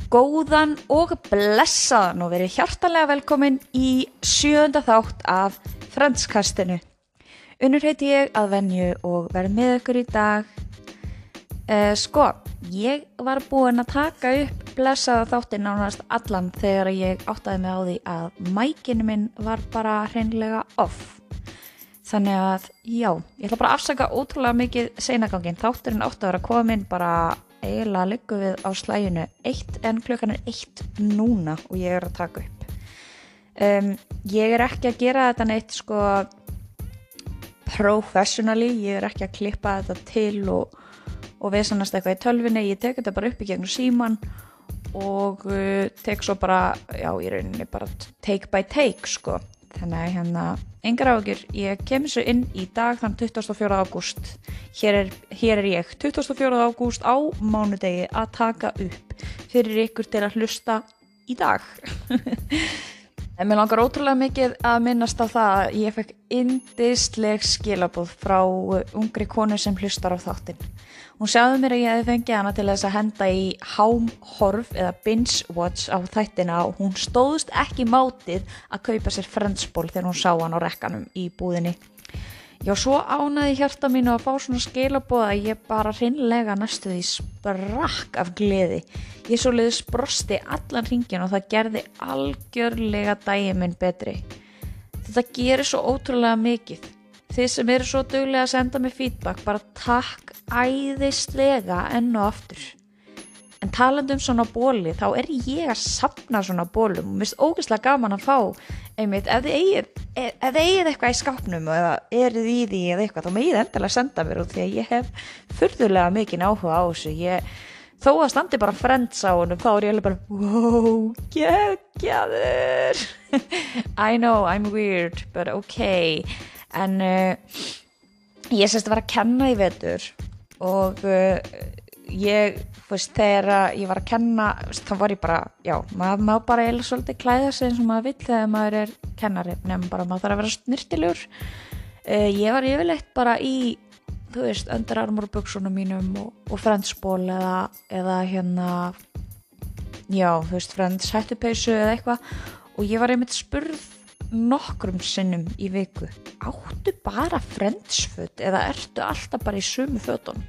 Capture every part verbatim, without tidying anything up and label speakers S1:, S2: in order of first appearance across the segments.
S1: Góðan og blessaðan og verið hjartanlega velkomin í sjöunda þátt af Friends-kastinu. Unnur heiti ég að venju og verð með ykkur í dag. Eh, sko, ég var búin að taka upp blessaða þáttinn nánast allan þegar ég áttaði mig á því að mækinn minn var bara hreinlega off. Þannig að, já, ég ætla bara að afsaka ótrúlega mikið seinaganginn. Þátturinn átti að vera komin bara eiginlega liggur við á slæginu eitt en klukkan er eitt núna og ég er að taka upp. Um, ég er ekki að gera þetta neitt sko professionally, ég er ekki að klippa þetta til og, og vesanast eitthvað í tölvunni, ég tek þetta bara upp í gegnum síman og uh, tek svo bara, já, í rauninni bara take by take sko. Þannig að hérna, engar áhyggjur, ég kemur svo inn í dag þann tuttugasta og fjórða ágúst. Hér er, hér er ég, tuttugasta og fjórða ágúst á mánudegi að taka upp fyrir ykkur til að hlusta í dag. En mér langar ótrúlega mikið að minnast á það að ég fekk yndisleg skilaboð frá ungri konu sem hlustar á þáttinn. Hún sagði mér að ég hefði fengið hana til þess að henda í hámhorf eða binge watch á þættina og hún stóðst ekki mátið að kaupa sér Friends-ból þegar hún sá hann á rekkanum í búðinni. Já, svo ánaði hjarta mínu að fá svona skilaboð að ég bara hreinlega næstu því sprakk af gleði. Ég svoleiðis brosti allan hringinn og það gerði algjörlega daginn minn betri. Þetta gerir svo ótrúlega mikið. Þið sem eru svo duglega að senda mig feedback, bara takk æðislega enn og aftur. En talandi um svona bóli, þá er ég að safna svona bólum og mér finnst ógeðslega gaman að fá einmitt, ef þið eigið, ef þið eigið eitthvað í skápnum eða eruð í því eða eitthvað, þá megið endilega senda mér út því að ég hef furðulega mikinn áhuga á þessu. Ég, þó að standi bara Friends á honum, þá er ég alveg bara, wow, geggjaður. I know, I'm weird, but okay. En uh, ég sérst að vera að kenna í vetur og uh, ég, veist, þegar ég var að kenna, veist, þá var ég bara, já, maður má bara eða svolítið klæða sig eins og maður vill þegar maður er kennari, nefnum bara maður þarf að vera snyrtilegur. Uh, ég var yfirleitt bara í, þú veist, Under Armour buxunum mínum og, og Friends-ból eða, eða hérna, já, þú veist, Friends hættupeysu eða eitthvað og ég var einmitt spurð nokkrum sinnum í viku, áttu bara Friends-föt eða ertu alltaf bara í sömu fötunum?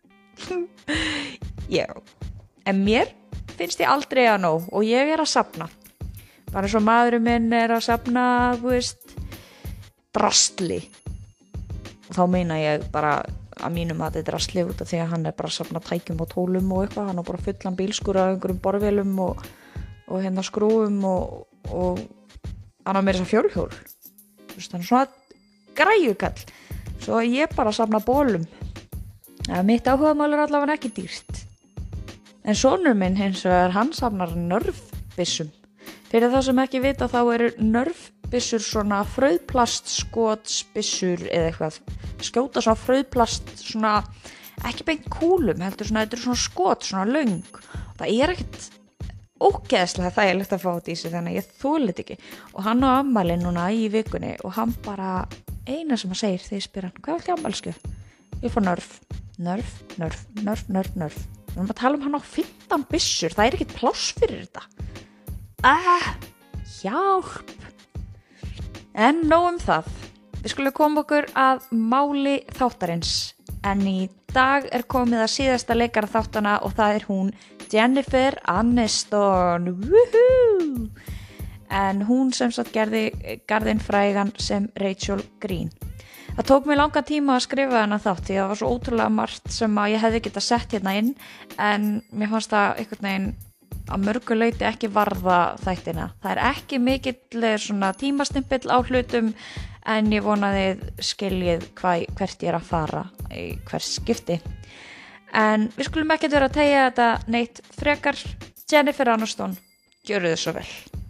S1: Já, en mér finnst ég aldrei að nóg og ég er að safna. Bara svo maðurinn minn er að safna, þú veist, drastli. Og þá meina ég bara að mínum að þetta er drastli út af því að hann er bara að safna tækjum og tólum og eitthvað, hann á bara fullan bílskúr af einhverjum borvélum og, og hérna skrúfum og, og hann á mér þess að fjórhjól. Þú veist, hann er svona græjukall. Svo ég bara safna bólum. Ja, mitt áhugamál er allavega ekki dýrt. En sonur minn hins vegar, hann safnar nörfbyssum. Fyrir þá sem ekki vita þá eru nörfbyssur svona frauðplastskotsbyssur eða eitthvað. Skjóta svona frauðplast, svona ekki beint kúlum, heldur svona, þetta er svona skot, svona löng. Það er ekkert ógeðslega þægilegt að fá þetta í sig þannig að ég þolit ekki og hann á afmæli núna í vikunni og hann bara eina sem hann segir þegar ég spyr hann hvað viltu afmælisgjöf? Ég fór nörf, nörf, nörf, nörf, nörf, nörf við erum að tala um hann á fimmtán byssur, það er ekkert pláss fyrir þetta ah, hjálp en nóg um það við skulum koma okkur að máli þáttarins en í dag er komið að síðasta leikara þáttana og það er hún Jennifer Aniston, woohoo! En hún sem sagt gerði garðinn frægan sem Rachel Green. Það tók mig langan tíma að skrifa hana þátt því það var svo ótrúlega margt sem að ég hefði getað sett hérna inn en mér fannst það einhvern veginn að mörgu leyti ekki varða þættina. Það er ekki mikill svona tímastimpill á hlutum en ég vonaði skiljið hvað, hvert ég er að fara í hvers skipti. En við skulum ekki vera að tegja þetta neitt frekar. Jennifer Aniston, gjöru þið svo vel.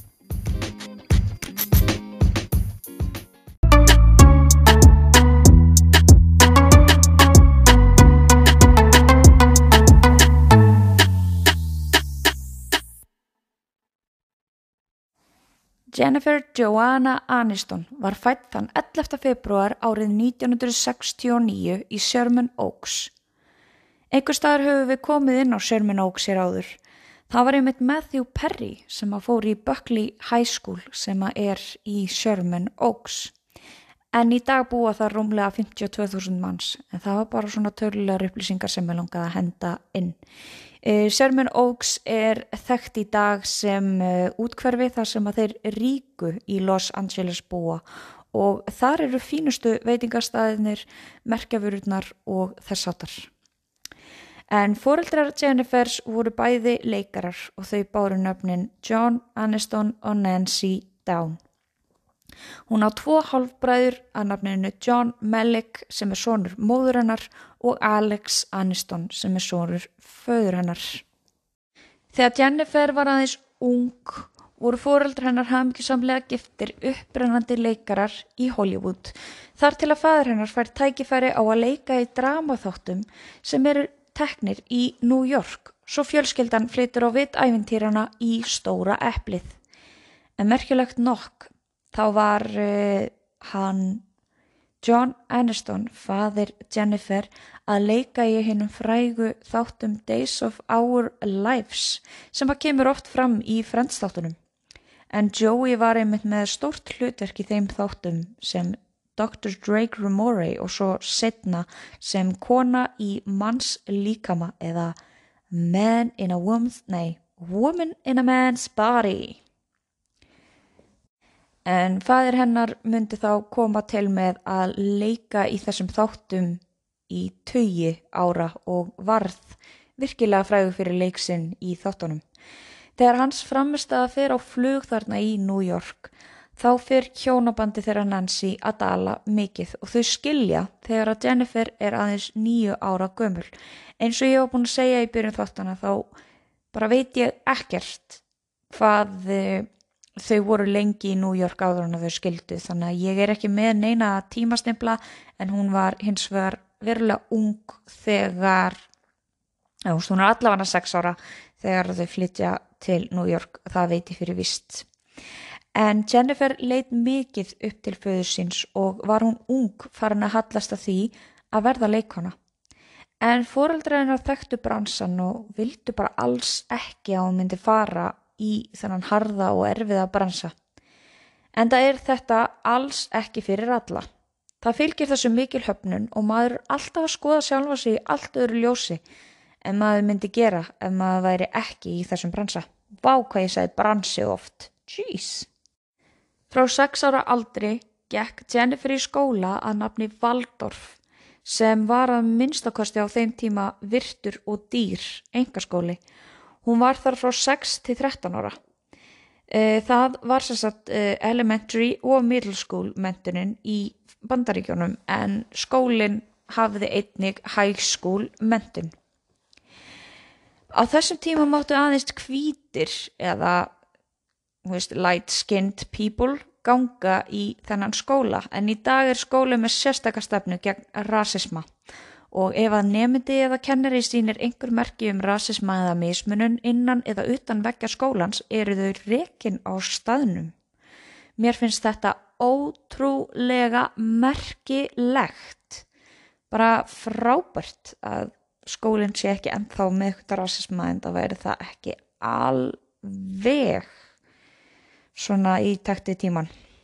S1: Jennifer Joanna Aniston var fædd þann ellefta febrúar árið nítján hundruð sextíu og níu í Sherman Oaks. Einhvers staðar höfum við komið inn á Sherman Oaks hér áður. Það var einmitt Matthew Perry sem að fór í Buckley High School sem að er í Sherman Oaks. En í dag búa það rúmlega fimmtíu og tvö þúsund manns, en það var bara svona tölulegar upplýsingar sem ég langaði að henda inn. Uh, Sherman Oaks er þekkt í dag sem uh, útkverfi þar sem að þeir ríku í Los Angeles búa og þar eru fínustu veitingastaðirnir, merkjavörurnar og þess háttar. En foreldrar Jennifers voru bæði leikarar og þau báru nöfnin John Aniston og Nancy Down. Hún á tvo hálfbræður að nafninu John Melick sem er sonur móður hennar og Alex Aniston sem er sonur föður hennar. Þegar Jennifer var aðeins ung voru foreldrar hennar hamingjusamlega giftir upprennandi leikarar í Hollywood þar til að faðir hennar fær tækifæri á að leika í dramaþáttum sem eru teknir í New York, svo fjölskyldan flytur á vit ævintýrana í Stóra eplið. En merkilegt nokk, þá var uh, hann John Aniston, faðir Jennifer, að leika í hinum frægu þáttum Days of Our Lives sem að kemur oft fram í Friends þáttunum. En Joey var einmitt með stórt hlutverk í þeim þáttum sem doktor Drake Ramoray og svo seinna sem kona í manns líkama eða man in a woman's, nei, woman in a man's body. En faðir hennar myndi þá koma til með að leika í þessum þáttum í tugi ára og varð virkilega frægur fyrir leik sinn í þáttunum. Þegar hans frammistaða fer á flug þarna í New York, þá fer hjónabandi þeirra Nancy að dala mikið og þau skilja þegar að Jennifer er aðeins níu ára gömul. Eins og ég var búin að segja í byrjun þáttana þá bara veit ég ekkert hvað þau voru lengi í New York áður en þau skildu, þannig að ég er ekki með neina tímastempla en hún var hins vegar verulega ung þegar, já, hún er allavega sex ára þegar þau flytja til New York, það veit ég fyrir víst. En Jennifer leit mikið upp til föður síns og var hún ung farin að hallast að því að verða leikkona. En foreldrar hennar þekktu bransan og vildu bara alls ekki að hún myndi fara í þennan harða og erfiða bransa. Enda er þetta alls ekki fyrir alla. Það fylgir þessu mikil höfnun og maður er alltaf að skoða sjálfa sig í allt öðru ljósi en maður myndi gera ef maður væri ekki í þessum bransa. Vá hvað ég sagði bransi oft. Jeez. Frá sex ára aldri gekk Jennifer í skóla að nafni Waldorf sem var að minnstakosti á þeim tíma virtur og dýr einkaskóli. Hún var þar frá sex til þrettán ára. Það var sem sagt elementary og middle school menntunin í Bandaríkjunum en skólinn hafði einnig high school menntun. Á þessum tíma máttu aðeins hvítir eða light-skinned people ganga í þennan skóla en í dag er skóli með sérstaka stefnu gegn rasisma og ef að nemandi eða kennari sýnir einhver merki um rasisma eða mismunun innan eða utan veggja skólans eru þau rekin á staðnum. Mér finnst þetta ótrúlega merkilegt, bara frábært að skólinn sé ekki ennþá með eitthvað rasisma en það væri það ekki alveg svona í takti tíman.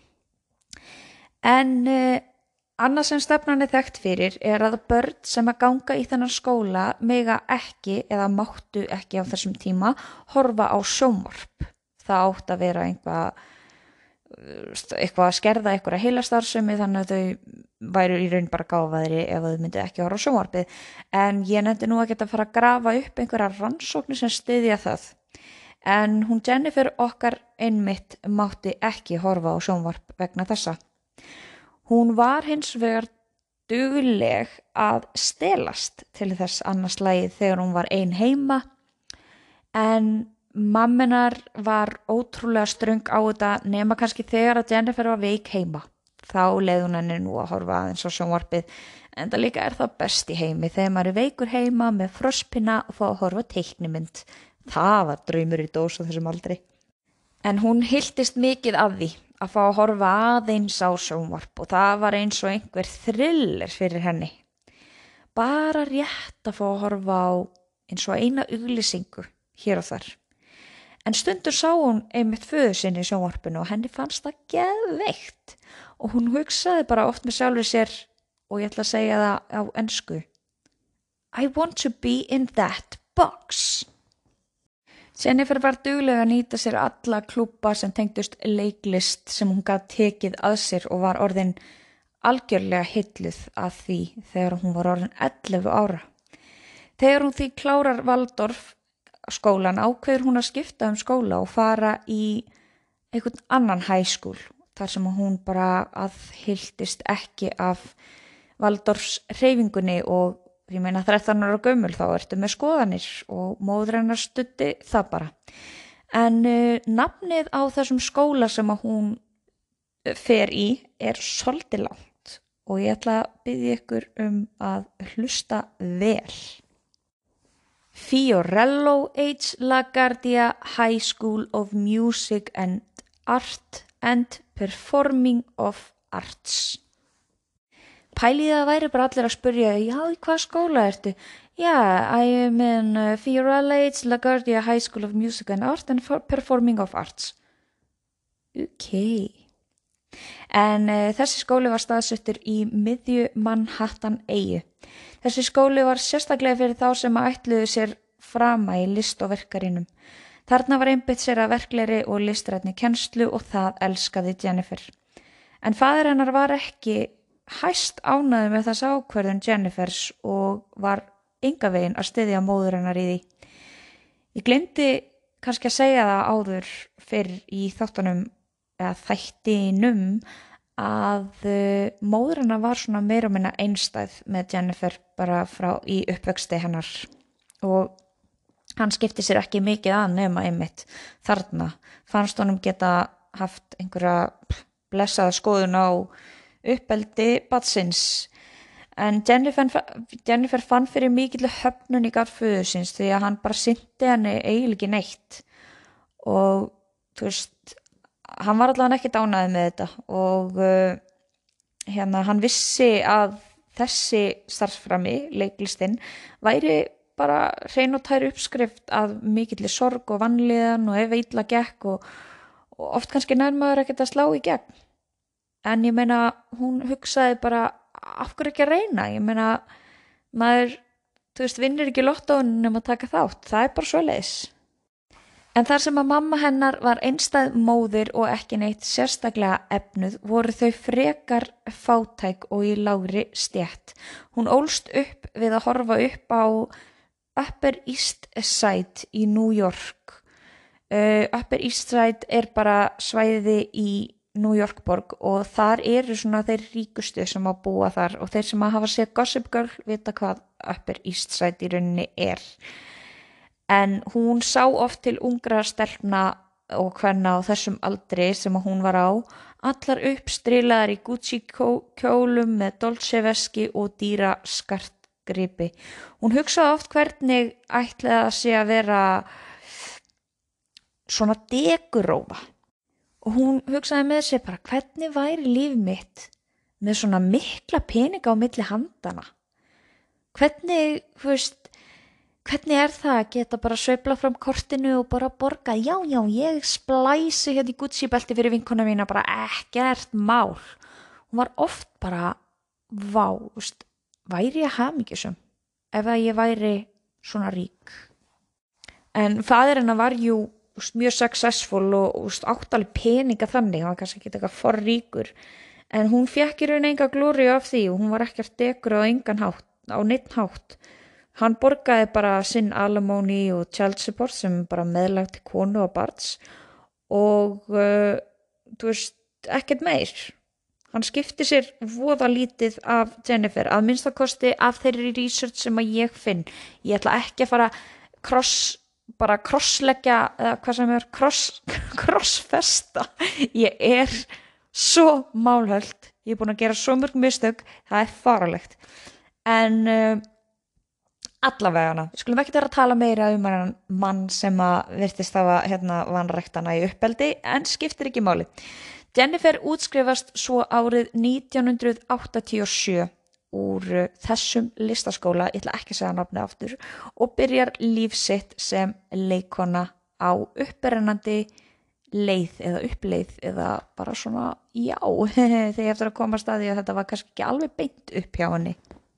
S1: En uh, annað sem stefnan er þekkt fyrir er að börn sem að ganga í þennan skóla mega ekki eða máttu ekki á þessum tíma horfa á sjónvarp. Það átt að vera einhvað eitthvað að skerða eitthvað heilastarfsemi þannig að þau væru í raun bara gáfaðri ef þau myndu ekki horfa á sjónvarpið. En ég nefndi nú að geta að fara að grafa upp einhverja rannsóknir sem styðja það. En hún Jennifer okkar einmitt mátti ekki horfa á sjónvarp vegna þessa. Hún var hins vegar dugleg að stelast til þess annars lagið þegar hún var ein heima en mammenar var ótrúlega ströng á þetta nema kannski þegar að Jennifer var veik heima. Þá leið hún henni nú að horfa aðeins á sjónvarpið en það líka er það best í heimi þegar maður er veikur heima með frostpinna og fá að horfa teiknimynd. Það var draumur í dós á þessum aldri. En hún hyltist mikið af því að fá að horfa aðeins á sjónvarp og það var eins og einhver thriller fyrir henni. Bara rétt að fá að horfa á eins og eina auglýsingu hér og þar. En stundur sá hún einmitt föður sinni í sjónvarpinu og henni fannst það geðveikt og hún hugsaði bara oft með sjálfri sér og ég ætla að segja það á ensku. I want to be in that box. Jennifer var dugleg að nýta sér alla klúbba sem tengdust leiklist sem hún gat tekið að sér og var orðin algjörlega hilluð að því þegar hún var orðin ellefu ára. Þegar hún því klárar Waldorf skólan ákveður hún að skipta um skóla og fara í einhvern annan high school þar sem hún bara aðhylltist ekki af Waldorfs hreyfingunni og ég meina þrettán ára gömul þá ertu með skoðanir og móðir hennar studdi það bara. En uh, nafnið á þessum skóla sem að hún fer í er svolítið langt og ég ætla að biðja ykkur um að hlusta vel. Fiorello H. LaGuardia High School of Music and Art and Performing of Arts. Pælið að væri bara allir að spyrja, já, í hvað skóla ertu? Já, I am in uh, Fiorello H. LaGuardia High School of Music and Art and Performing of Arts. Ok. En uh, þessi skóli var staðsettur í miðju Manhattan eyju. Þessi skóli var sérstaklega fyrir þá sem að ætluðu sér frama í list og verkarinum. Þarna var einbeitt sér að verklegri og listrænni kennslu og það elskaði Jennifer. En faðir hennar var ekki hæst ánægður með þessa ákvörðun Jennifers og var enga veginn að styðja móður hennar í því. Ég gleymdi kannski að segja það áður fyrr í þáttunum eða þættinum að uh, móður hennar var svona meira og minna einstæð með Jennifer bara frá í uppvexti hennar og hann skipti sér ekki mikið að nema einmitt þarna. Fannst honum geta haft einhverja blessaða skoðun á uppeldi barnsins. En Jennifer, Jennifer fann fyrir mikill höfnun í garð föður síns því að hann bara sinnti henni eiginlega ekki neitt og þú veist, hann var allavega ekki ánægður með þetta og uh, hérna hann vissi að þessi starfsframi, leiklistinn, væri bara hrein og tær uppskrift af mikilli sorg og vanlíðan og ef illa gekk og, og oft kannski nær maður ekkert að slá í gegn. En ég meina, hún hugsaði bara, af hverju ekki að reyna? Ég meina, maður, þú veist, vinnur ekki lottóinu nema að taka þátt. Það er bara svoleiðis. En þar sem að mamma hennar var einstæð móðir og ekki neitt sérstaklega efnuð, voru þau frekar fátæk og í lágri stétt. Hún ólst upp við að horfa upp á Upper East Side í New York. Uh, Upper East Side er bara svæði í New York borg og þar eru svona þeir ríkustu sem að búa þar og þeir sem að hafa séð Gossip Girl vita hvað Upper East Side í rauninni er. En hún sá oft til ungra stelpna og kvenna á þessum aldri sem að hún var á, allar uppstrilaðar í Gucci kjólum með Dolce veski og dýra skartgripi. Hún hugsaði oft hvernig ætlaði að sé að vera svona degurófa. Og hún hugsaði með sér bara hvernig væri líf mitt með svona mikla peninga á milli handana. Hvernig, þú veist, hvernig er það að geta bara sveifla fram kortinu og bara borga? Já, já, ég splæsi hérna í Gucci belti fyrir vinkona mína, bara ekkert mál. Hún var oft bara, vá, þú veist, væri ég hamingjusum ef að ég væri svona rík. En faðir hennar var jú mjög successful og úst, átt alveg peninga þannig, hann var kannski ekki eitthvað for ríkur, en hún fékk í raun enga glóri af því og hún var ekkert dekur á engan hátt, á neitt hátt. Hann borgaði bara sinn alimony og child support sem bara meðlag til konu og barns og uh, þú veist, ekkert meir. Hann skipti sér voða lítið af Jennifer, að minnstakosti af þeirri research sem að ég finn. Ég ætla ekki að fara cross bara krossleggja, eða hvað sem er cross, crossfesta. Ég er svo málhöld, ég er búin að gera svo mörg mistök, það er faralegt. En uh, allavegana, við skulum ekki vera að tala meira um hann mann sem að virtist hafa hérna vanræktana í uppeldi, en skiptir ekki máli. Jennifer útskrifast svo árið nítján hundruð áttatíu og sjö úr þessum listaskóla, ég ætla ekki að segja nafnið aftur, og byrjar líf sitt sem leikona á upprennandi leið eða uppleið eða bara svona já þegar ég eftir að koma að staði að þetta var kannski ekki alveg beint upp hjá henni.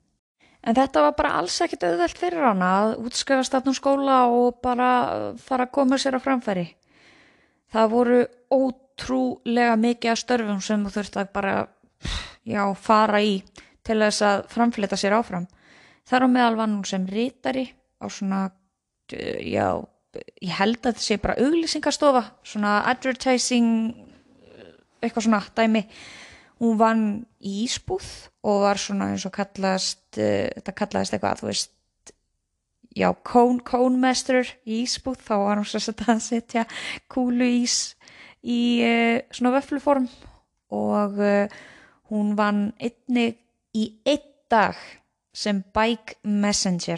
S1: En þetta var bara alls ekkert auðvelt fyrir hana að útskrifast þarna úr skóla og bara fara að koma sér á framfæri. Það voru ótrúlega mikið af störfum sem þú þurft að bara já, fara í til þess að framfleyta sér áfram. Þar á meðal var hún sem ritari á svona, já, ég held að þetta sé bara auglýsingastofa, svona advertising, eitthvað svona dæmi. Hún vann í ísbúð og var svona eins og kallast, uh, þetta kallaðist eitthvað, þú veist, já, cone, cone master í ísbúð, þá var hún svo að setja kúlu ís í uh, svona vöfluform og uh, hún vann einnig í einn dag sem bike messenger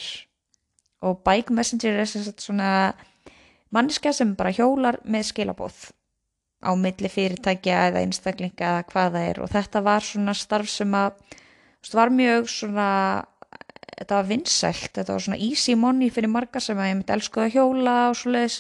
S1: og bike messenger er sem sagt svona manneskja sem bara hjólar með skilaboð á milli fyrirtækja eða einstaklinga eða hvað það er og þetta var svona starf sem að það var mjög svona þetta var vinsælt, þetta var svona easy money fyrir marga sem að ég myndi elsku að hjóla og svoleiðis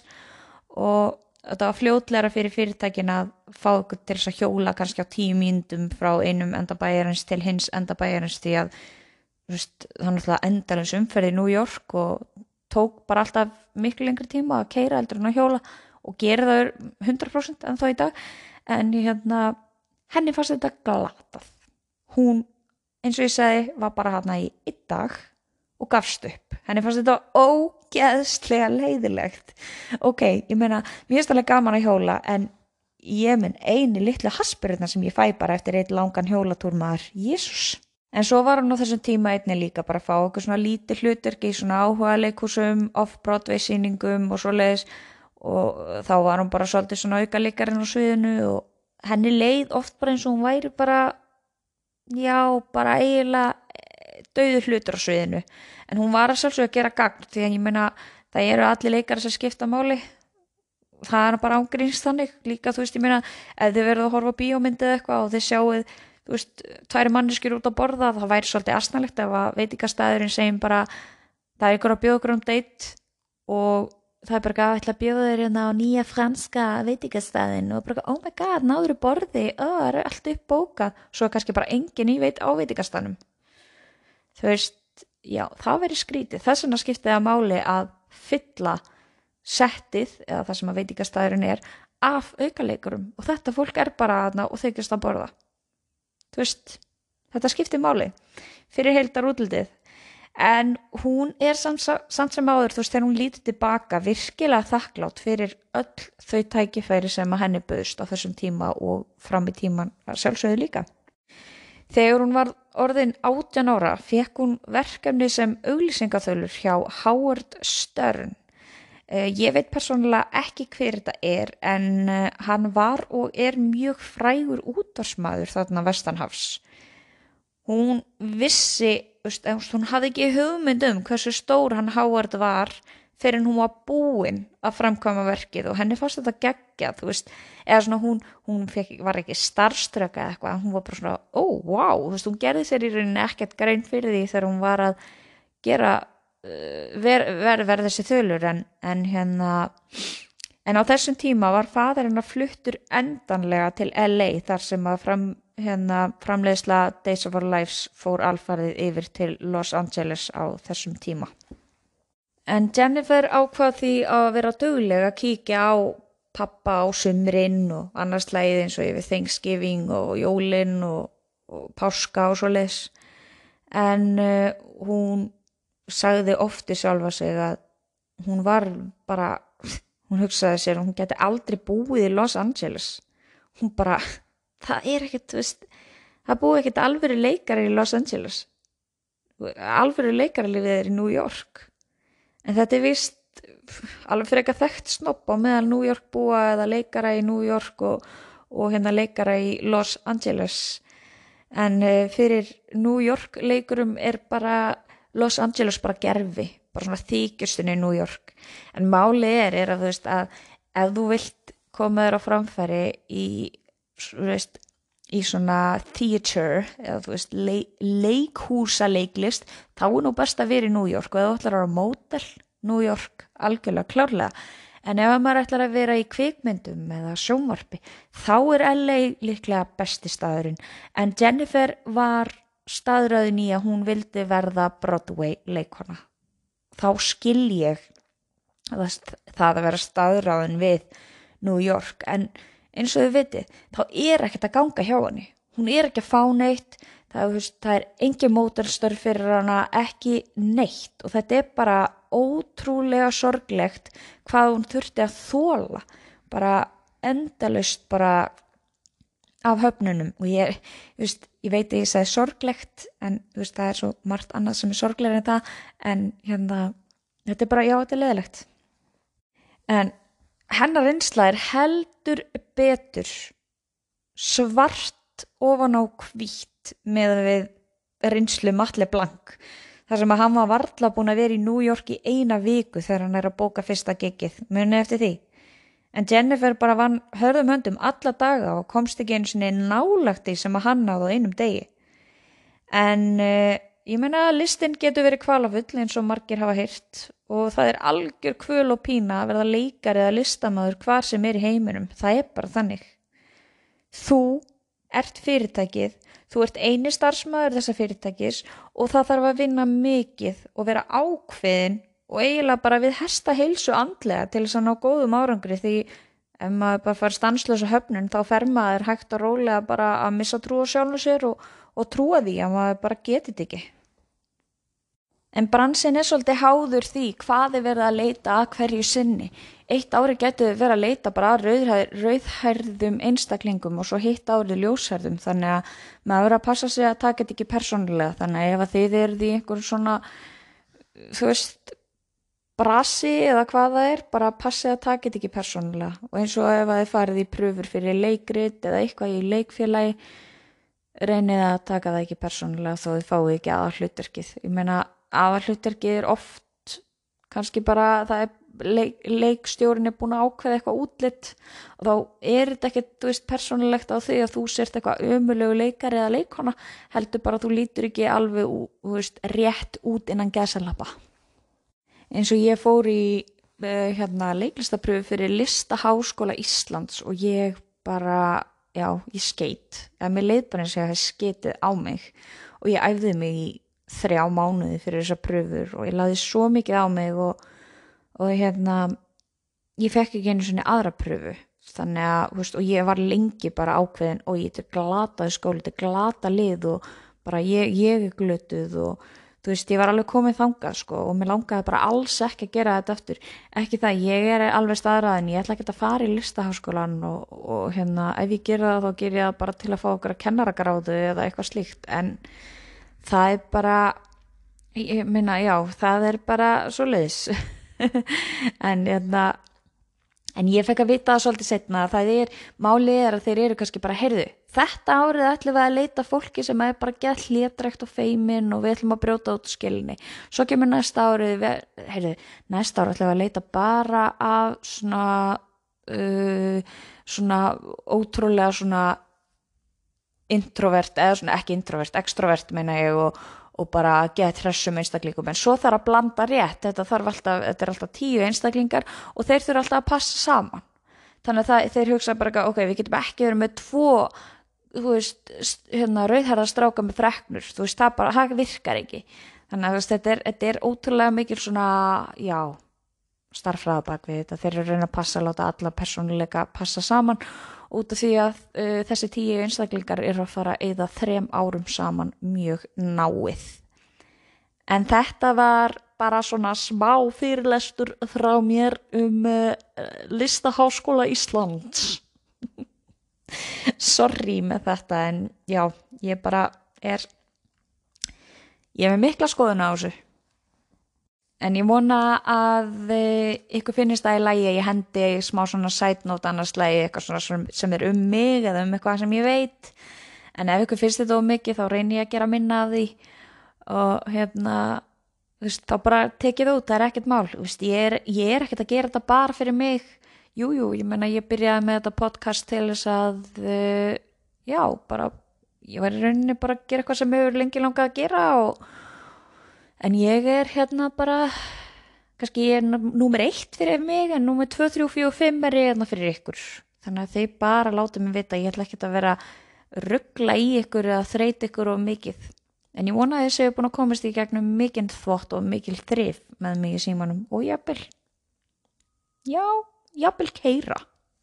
S1: og þetta var fljótlegra fyrir fyrirtækin að fá ykkur til þess að hjóla kannski á tíu mínútum frá einum endabæjarins til hins endabæjarins því að veist, þannig að endalins umferð í New York og tók bara alltaf miklu lengri tíma að keyra heldur en að hjóla og gera það hundrað prósent en þá í dag en hérna, henni fannst þetta glatað. Hún, eins og ég segi, var bara hérna í einn dag og gafst upp. Henni fannst þetta ógeðslega leiðilegt. Ok, ég meina, mér finnst alveg gaman að hjóla en ég minn eini litlu haspurina sem ég fæ bara eftir einn langan hjólatúr maður. Jesús. En svo var hún á þessum tíma einnig líka bara að fá okkur svona lítið hlutverki í svona áhuga leikhúsum, off-Broadway sýningum og svoleiðis og þá var hún bara svolítið svona aukaleikarinn á sviðinu og henni leið oft bara eins og hún væri bara, já, bara eiginlega dauður hlutur á sviðinu. En hún var að sjálfsögðu að gera gagn því að ég meina það eru allir leikar sem skipta máli. Það er bara ángríns þannig líka, þú veist, ég meina ef þið verður að horfa á bíómyndið eitthvað og þið sjáuð þú veist, tværi manneskjur út að borða það væri svolítið asnalegt ef að veitingastæðurinn segjum bara það er ykkur að bjóða ykkur um date og það er bara að ætla að bjóða þér hérna á nýja franska veitingastæðin og bara oh my god, náður borði oh, það er allt uppbókað svo kannski bara engin í veit á veitingastæðnum þú veist, já, það verið skrítið þess vegna skiptið að máli að fylla settið eða það sem að veitingastæðurinn er af aukaleikurum og þetta fólk er bara aðna og þykist að borða þú veist, þetta skiptir máli fyrir heildar útlitið en hún er samt, samt sem áður þú veist, þegar hún lítur tilbaka virkilega þakklátt fyrir öll þau tækifæri sem að henni bauðst á þessum tíma og fram í tíman sjálfsögðu líka. Þegar hún var orðin átján ára fékk hún verkefni sem auglýsingaþölur hjá Howard Stern. Ég veit persónulega ekki hver þetta er en hann var og er mjög frægur útvarpsmaður þarna vestanhafs. Hún vissi, veist, hún hafði ekki hugmynd um hversu stór hann Howard var fyrir en hún var búin að framkvæma verkið og henni fannst þetta geggjað, þú veist, eða svona hún, hún fekk, var ekki starfströka eða eitthvað, hún var bara svona, ó, oh, wow, þú veist, hún gerði sér í rauninni ekkert grein fyrir því þegar hún var að gera verð ver, ver þessi þölur en, en hérna en á þessum tíma var faðir hennar fluttur endanlega til L A þar sem að fram, hérna, framleiðsla Days of Our Lives fór alfarið yfir til Los Angeles á þessum tíma. En Jennifer ákvað því að vera dugleg að kíkja á pappa á sumrin og annars lagið eins og yfir Thanksgiving og jólin og, og páska og svoleiðis en uh, hún sagði ofti sjálfa sig að hún var bara, hún hugsaði sér að hún geti aldrei búið í Los Angeles. Hún bara, það er ekkert, þú veist, það búið ekkert alvöru leikari í Los Angeles. Alvöru leikaralífið er í New York. En þetta er vist alveg fyrir eitthvað þekkt snopp á meðal New York búa eða leikara í New York og, og hérna leikara í Los Angeles. En fyrir New York leikurum er bara Los Angeles bara gerfi, bara svona þykjustin í New York. En málið er, er að þú veist að ef þú vilt koma þér á framfæri í, þú veist, í svona theater, eða þú veist, le, leikhúsa leiklist, þá er nú best að vera í New York og ef þú ætlar að vera módel, New York, algjörlega klárlega. En ef maður ætlar að vera í kvikmyndum eða sjónvarpi, þá er L A líklega besti staðurinn. En Jennifer var staðráðin í að hún vildi verða Broadway leikona. Þá skil ég það að vera staðráðin við New York. En eins og þið vitið, þá er ekkert að ganga hjá henni. Hún er ekki að fá neitt, það, veist, það er engin mótorstörf fyrir hana, ekki neitt. Og þetta er bara ótrúlega sorglegt hvað hún þurfti að þola bara endalaust bara af höfnunum og ég, veist, ég veit að ég segi sorglegt en veist, það er svo margt annað sem er sorglegri en það en hérna, þetta er bara, já, þetta er leiðilegt. En hennar reynsla er heldur betur svart ofan á hvítt með við reynslu Matt LeBlanc. Þar sem að hann var varla búin að vera í New York í eina viku þegar hann er að bóka fyrsta giggið, muni eftir því. En Jennifer bara vann hörðum höndum alla daga og komst ekki einu sinni nálægt því sem að hann náði á einum degi. En uh, ég meina að listin getur verið kvalafull eins og margir hafa heyrt og það er algjör kvöl og pína að verða leikari eða listamaður hvar sem er í heiminum. Það er bara þannig. Þú ert fyrirtækið. Þú ert eini starfsmaður þessa fyrirtækis og það þarf að vinna mikið og vera ákveðin og eiginlega bara við hesta heilsu andlega til þess að ná góðum árangri því ef maður bara fær stanslösa höfnun þá fer maður hægt að rólega bara að missa trú á sjálfu sér og, og trúa því að maður bara geti þetta ekki. En bransinn er svolítið háður því hvað er verið að leita að hverju sinni. Eitt ári getur verið að leita bara að rauðhær, rauðhærðum einstaklingum og svo hitt árið ljóshærðum. Þannig að maður verið að passa sig að taka þetta ekki persónulega. Þannig að ef að þið eruð í einhver svona, þú veist, brasi eða hvað það er, bara passið að taka þetta ekki persónulega. Og eins og ef að þið farið í pröfur fyrir leikrit eða eitthvað í leikfélagi, reynið að taka það ekki persónulega þó þið fáið ekki aðal hlutverkið. Ég meina, aðal hlutverkið er oft kannski bara það er leik, leikstjórin er búin að ákveða eitthvað útlit og þá er þetta ekkert, þú veist, persónulegt á því að þú sért eitthvað ömurlegu leikari eða leikona, heldur bara að þú lítur ekki alveg, þú veist, rétt út innan gæsalappa. Eins og ég fór í uh, hérna leiklistapröfu fyrir Listaháskóla Íslands og ég bara, já, ég skeit, eða mér leið bara eins og ég hef skeitið á mig og ég æfði mig í þrjá mánuði fyrir þessar pröfur og ég lagði svo mikið á mig og, og hérna ég fekk ekki einu svona aðra pröfu þannig að, þú veist, og ég var lengi bara ákveðin og ég er glataði skóli, þetta er glata lið og bara ég, ég er glötuð og þú veist, ég var alveg komið þangað sko og mér langaði bara alls ekki að gera þetta aftur, ekki það, ég er alveg staðræðin, ég ætla ekki að fara í Listaháskólan og, og hérna, ef ég gera það þá ger ég það bara til að fá okkur að kennaragráðu eða eitthvað slíkt, en það er bara, ég minna, já, það er bara svoleiðis. en, hérna, en ég fekk að vita það svolítið seinna að það er, málið er að þeir eru kannski bara, heyrðu, þetta árið ætlum við að leita fólki sem er bara gett hlédrægt og feimin og við ætlum að brjóta út skilinni. Svo kemur næsta árið, við, heyrðu, næsta árið ætlum við að leita bara af svona, uh, svona ótrúlega svona, introvert, eða svona ekki introvert, extrovert meina ég og, og bara gett hressum einstaklingum, en svo þarf að blanda rétt, þetta þarf alltaf, þetta er alltaf tíu einstaklingar og þeir þurfa alltaf að passa saman, þannig að það, þeir hugsa bara, ok, við getum ekki verið með tvo, þú veist, hérna rauðhærða stráka með freknur, þú veist, það bara, það virkar ekki, þannig að þetta er, þetta er ótrúlega mikil svona, já, starffræða bak við þetta, þeir eru að reyna að passa, láta alla persónuleika passa saman út af því að uh, þessi tíu einstaklingar eru að fara að eyða þrem árum saman mjög náið. En þetta var bara svona smá fyrirlestur frá mér um uh, Listaháskóla Íslands. Sorry með þetta, en já, ég bara er, ég er með mikla skoðun á þessu. En ég vona að ykkur finnist það í lagi að ég hendi smá svona side note annars lagi, eitthvað svona sem er um mig eða um eitthvað sem ég veit. En ef ykkur finnst þetta of mikið þá reyni ég að gera minna af því og hérna, þú veist, þá bara tekið út, það er ekkert mál. Þú veist, ég er, ég er ekkert að gera þetta bara fyrir mig. Jú, jú, ég meina ég byrjaði með þetta podcast til þess að, já, bara, ég var í rauninni bara að gera eitthvað sem hefur lengi langað að gera og en ég er hérna bara, kannski ég er númer eitt fyrir mig en númer tvö, þrjú, fjögur, fimm er ég hérna fyrir ykkur. Þannig að þeir bara láta mig vita, ég ætla ekki að vera ruggla í ykkur eða þreyta ykkur og mikið. En ég vona að þessi hefur búin að komast í gegnum mikinn þvott og mikil þrif með mig í símanum og jafnvel, já, jafnvel keyra.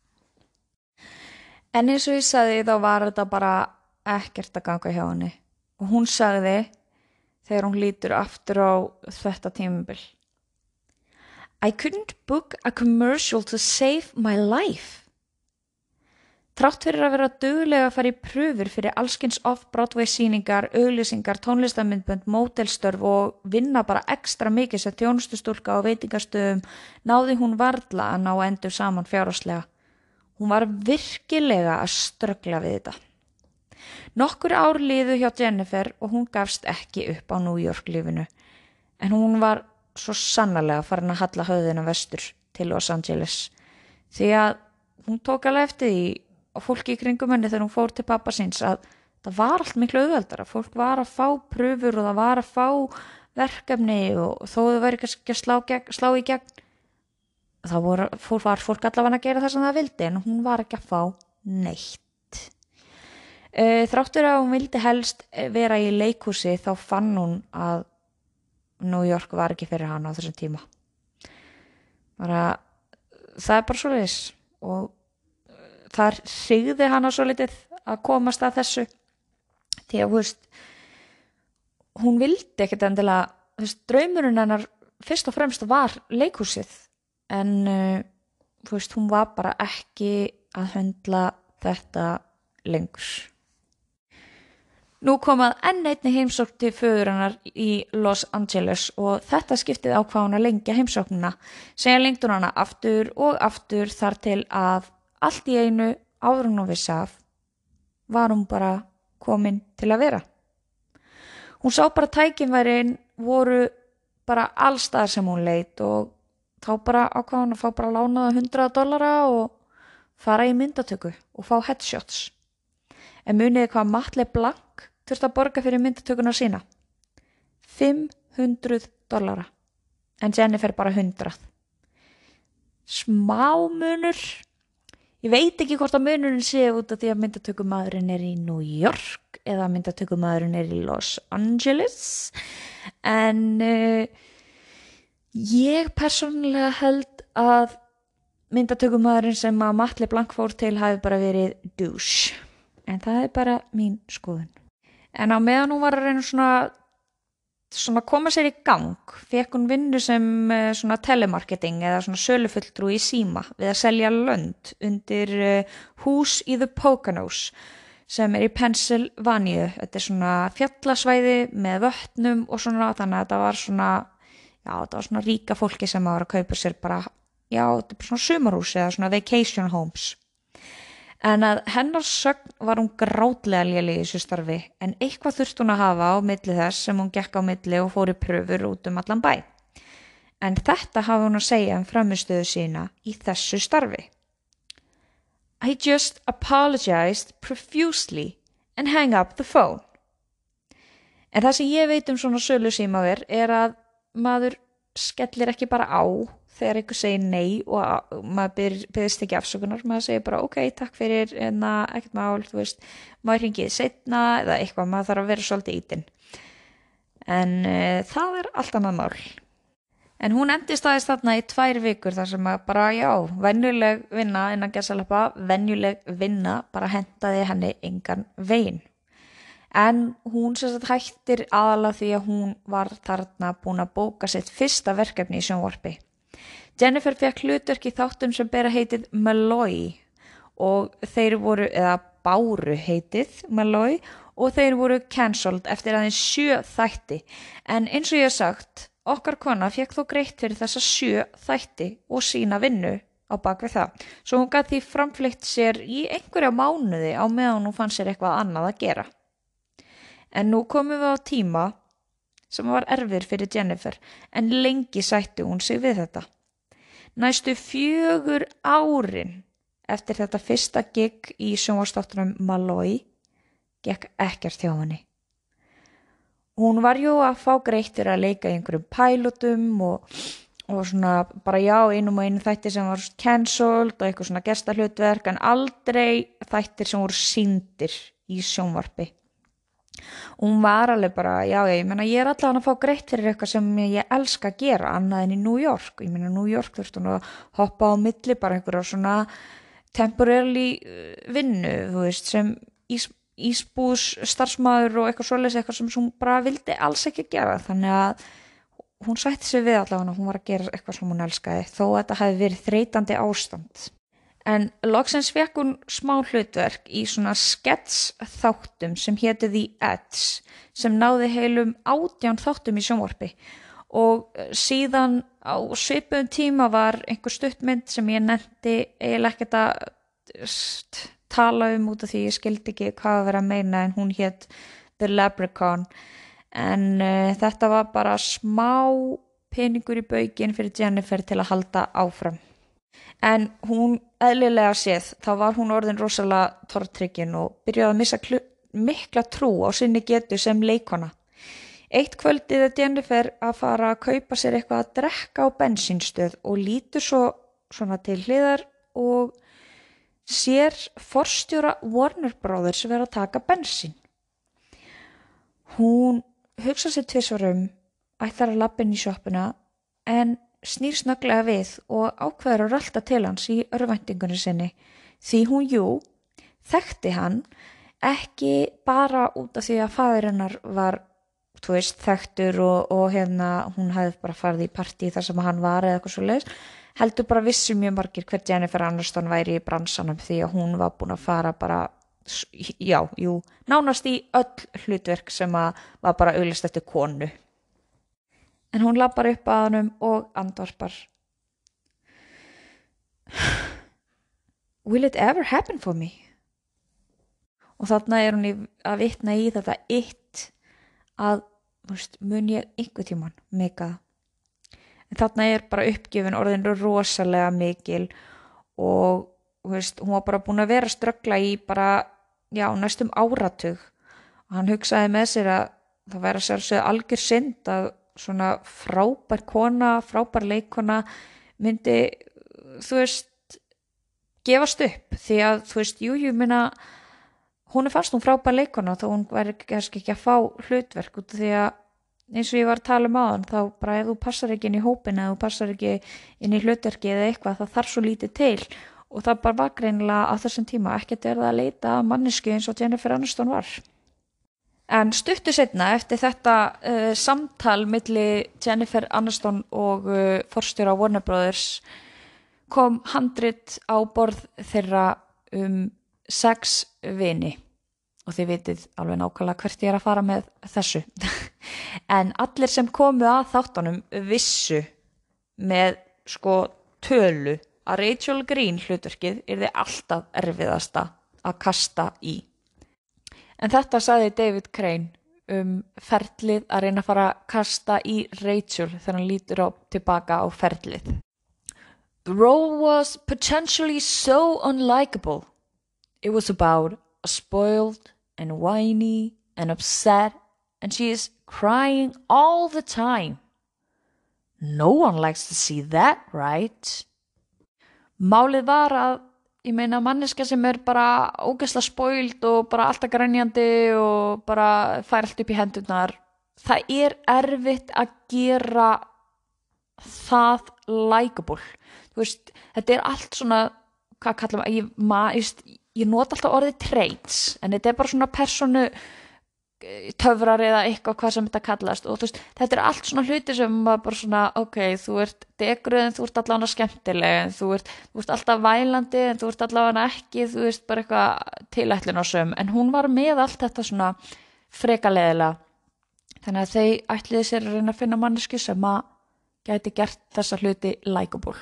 S1: En eins og ég sagði þá var þetta bara ekkert að ganga hjá henni og hún sagði þegar hún lítur aftur á þetta tímabil. I couldn't book a commercial to save my life. Þrátt fyrir að vera duglega að fara í prufur fyrir allskins off-Broadway sýningar, auglýsingar, tónlistarmyndbönd, módelstörf og vinna bara ekstra mikið sem þjónustustúlka á veitingastöðum náði hún varla að ná endur saman fjárhagslega. Hún var virkilega að ströggla við þetta. Nokkur ár liðu hjá Jennifer og hún gafst ekki upp á New York lífinu. En hún var svo sannarlega farin að halla höfðina vestur til Los Angeles. Því að hún tók alveg eftir því og fólki í kringum henni þegar hún fór til pappa síns að það var allt miklu auðveldara. Fólk var að fá prufur og það var að fá verkefni og þó þau væri ekki að slá, gegn, slá í gegn þá voru, fór, var fólk allavega að gera það sem það vildi en hún var ekki að fá neitt. E, þráttur að hún vildi helst vera í leikhúsi þá fann hún að New York var ekki fyrir hana á þessum tíma. Bara, það er bara svoleiðis og þar hryggði hana svo litið að komast að þessu því að, þú veist, hún vildi ekkert endilega, þú veist, draumurinn hennar fyrst og fremst var leikhúsið en, uh, þú veist, hún var bara ekki að höndla þetta lengur. Nú kom að enn einni heimsókn til föður hennar í Los Angeles og þetta skiptið ákvað hún að lengja heimsóknina. Segja lengdi hún hana aftur og aftur þar til að allt í einu áður hún og vissi af var hún bara komin til að vera. Hún sá bara tækifærin voru bara allstaðar sem hún leit og þá bara ákvað hún að fá bara lánaða hundrað dollara og fara í myndatöku og fá headshots. En muniði hvað Matt LeBlanc þurfti að borga fyrir myndatökuna sína? fimm hundruð dollara. En Jennifer bara hundrað. Smá munur. Ég veit ekki hvort að munurinn sé út af því að myndatökumaðurinn er í New York eða myndatökumaðurinn er í Los Angeles. En uh, ég persónulega held að myndatökumaðurinn sem að Matt LeBlanc fór til hafi bara verið douche. En það er bara mín skoðun. En á meðan hún var að reyna svona, svona koma sér í gang, fekk hún vinnu sem svona telemarketing eða svona sölufulltrúi í síma við að selja lönd undir hús í The Poconos sem er í Pennsylvania. Þetta er svona fjallasvæði með vötnum og svona þannig að þetta var svona, já, þetta var svona ríka fólki sem var að kaupa sér bara, já, þetta er bara svona sumarhús eða svona vacation homes. En að hennar sögn var hún grátlega léleg í þessu starfi en eitthvað þurfti hún að hafa á milli þess sem hún gekk á milli og fór í pröfur út um allan bæ. En þetta hafi hún að segja um framistöðu sína í þessu starfi. I just apologized profusely and hang up the phone. En það sem ég veit um svona sölusímaver er að maður skellir ekki bara á þegar einhver segir nei og maður byrðist ekki afsökunar, maður segir bara ok, takk fyrir, en ekkert mál, þú veist, maður hringið setna eða eitthvað, maður þarf að vera svolítið ítinn. En uh, það er allt annað mál. En hún endist aðeins þarna í tvær vikur þar sem að bara, já, venjuleg vinna innan gæsalappa, venjuleg vinna bara hentaði henni engan veginn. En hún sem sagt hættir aðalega því að hún var þarna búin að bóka sitt fyrsta verkefni í sjónvarpi. Jennifer fekk hlutverk í þáttum sem bera heitið Malloy og þeir voru, eða báru heitið Malloy og þeir voru cancelled eftir aðeins sjö þætti. En eins og ég hef sagt, okkar kona fekk þó greitt fyrir þessa sjö þætti og sína vinnu á bakvið það. Svo hún gat því framfleytt sér í einhverja mánuði á meðan hún fann sér eitthvað annað að gera. En nú komum við á tíma sem var erfir fyrir Jennifer en lengi sætti hún sig við þetta. Næstu fjögur árin eftir þetta fyrsta gig í sjónvarpsþáttunum Malloy gekk ekkert hjá henni. Hún var jú að fá greitt fyrir að leika í einhverjum pælutum og og svona bara já, einum og einu þætti sem var cancelled og eitthvað svona gestahlutverk en aldrei þættir sem voru sýndir í sjónvarpi. Og hún var alveg bara, já, ég meina ég er allavega að fá greitt fyrir eitthvað sem ég elska að gera annað en í New York. Ég meina New York þurfti hún að hoppa á milli bara einhverja svona temporarily vinnu, þú veist, sem ís, ísbúðs starfsmaður og eitthvað svoleiðis, eitthvað sem hún bara vildi alls ekki gera. Þannig að hún sætti sig við allavega, hún var að gera eitthvað sem hún elskaði, þó að þetta hefði verið þreytandi ástand. En loksins fekk hún smá hlutverk í svona skets þáttum sem héti The Edge sem náði heilum átján þáttum í sjónvarpi og síðan á svipuðum tíma var einhver stuttmynd sem ég nefndi eiginlega ekkert að tala um út af því ég skildi ekki hvað að vera að meina en hún hét The Leprechaun en uh, þetta var bara smá peningur í baukinn fyrir Jennifer til að halda áfram. En hún eðlilega séð, þá var hún orðin rosalega tortryggin og byrjaði að missa klu- mikla trú á sinni getu sem leikona. Eitt kvöldið er Jennifer að fara að kaupa sér eitthvað að drekka á bensínstöð og lítur svo svona til hliðar og sér forstjóra Warner Brothers vera að taka bensín. Hún hugsa sér tvisvar um, ætlar að labba inn í sjoppuna en snýr snögglega við og ákveður að rölta til hans í örvæntingunni sinni því hún jú þekkti hann ekki bara út af því að faðir hennar var þú veist þekktur og, og hérna hún hefði bara farið í partí þar sem hann var eða eitthvað svoleiðis heldur bara vissu mjög margir hver Jennifer Aniston væri í bransanum því að hún var búin að fara bara já, jú, nánast í öll hlutverk sem að var bara auglýst eftir konu. En hún lappar upp að honum og andvarpar. Will it ever happen for me? Og þarna er hún í, að vitna í þetta eitt að, þú veist, mun ég einhver tíman mega. En þarna er bara uppgjöfin orðin rosalega mikil og, þú veist, hún var bara búin að vera að ströggla í bara, já, næstum áratug. Og hann hugsaði með sér að það væri að sjálfsögðu algjör synd að svona frábær kona, frábær leikona myndi, þú veist, gefast upp því að, þú veist, jú, ég minna, hún er fast hún frábær leikona þó hún væri kannski ekki að fá hlutverk út því að eins og ég var að tala um áðan þá bara ef þú passar ekki inn í hópin eða þú passar ekki inn í hlutverki eða eitthvað það þarf svo lítið til og það bara var greinilega á þessum tíma ekkert verið að leita að mannesku eins og Jennifer Aniston var. En stuttu seinna eftir þetta uh, samtal milli Jennifer Aniston og uh, forstjóra Warner Brothers kom handrit á borð þeirra um sex vini og þið vitið alveg nákvæmlega hvert ég er að fara með þessu. En allir sem komu að þáttunum vissu með sko tölu að Rachel Green hlutverkið yrði alltaf erfiðasta að kasta í. En þetta sagði David Crane um ferlið að reyna að fara að kasta í Rachel þegar hann lítur á tilbaka á ferlið. The role was potentially so unlikable. It was about a spoiled and whiny and upset and she is crying all the time. No one likes to see that, right? Málið var að ég meina manneska sem er bara ógeðslega spoilt og bara alltaf grænjandi og bara fær allt upp í hendurnar. Það er erfitt að gera það likeable. Þú veist, þetta er allt svona, hvað kallar maður, ég, maður, ég nota alltaf orðið traits, en þetta er bara svona persónu töfrar eða eitthvað hvað sem þetta kallast og þú veist, þetta er allt svona hluti sem maður bara svona, ok, þú ert degruð en þú ert allavega skemmtileg en þú ert, þú ert alltaf vælandi en þú ert allavega ekki, þú veist, bara eitthvað tilætlunarsöm, en hún var með allt þetta svona frekaleiðilega þannig að þau ætliði sér að reyna að finna mannesku sem að gæti gert þessa hluti likeable.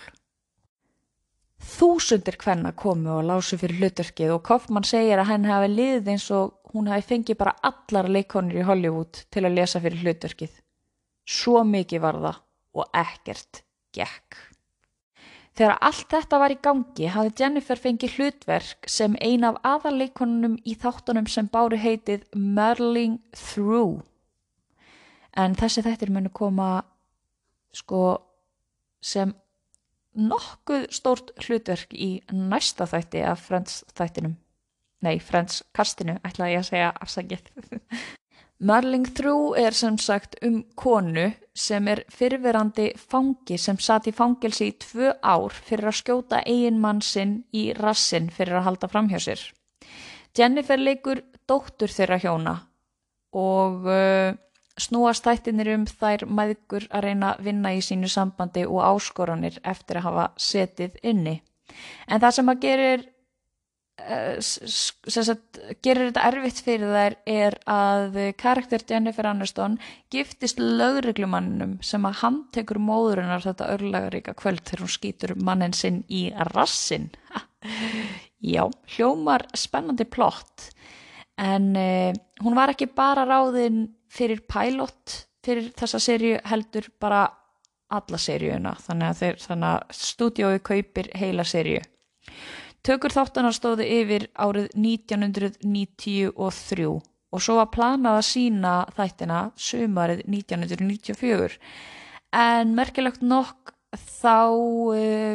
S1: Þúsundir kvenna komu og lásu fyrir hlutverkið og Kaufman segir að henni hafi liðið eins og hún hafi fengið bara allar leikonur í Hollywood til að lesa fyrir hlutverkið. Svo mikið var það og ekkert gekk. Þegar allt þetta var í gangi hafði Jennifer fengið hlutverk sem ein af aðalleikonunum í þáttunum sem báru heitið Muddling Through. En þessi þættir munu koma sko sem nokkuð stórt hlutverk í næsta þætti af Friends þættinum. Nei, Friends kastinu, ætlaði ég að segja afsakið. Marling þrjú er sem sagt um konu sem er fyrrverandi fangi sem sat í fangelsi í tvö ár fyrir að skjóta eiginmann sinn í rassinn fyrir að halda framhjá sér. Jennifer leikur dóttur þeirra hjóna og uh, snúast þættinir um þær mæðgur að reyna að vinna í sínu sambandi og áskoranir eftir að hafa setið inni. En það sem að gerir sem sagt, gerir þetta erfitt fyrir þær er að karakter Jennifer Aniston giftist lögreglumannum sem að hann tekur móðurinnar þetta örlagaríka kvöld þegar hún skýtur manninn sinn í rassinn. Já, hljómar spennandi plott en eh, hún var ekki bara ráðin fyrir pilot fyrir þessa seríu heldur bara alla seríuna þannig að, þeir, þannig að stúdíóið kaupir heila seríu. Tökur þáttana stóðu yfir árið nítján hundruð níutíu og þrjú og svo var planað að sýna þættina sumarið nítján hundruð níutíu og fjögur. En merkilegt nokk þá uh,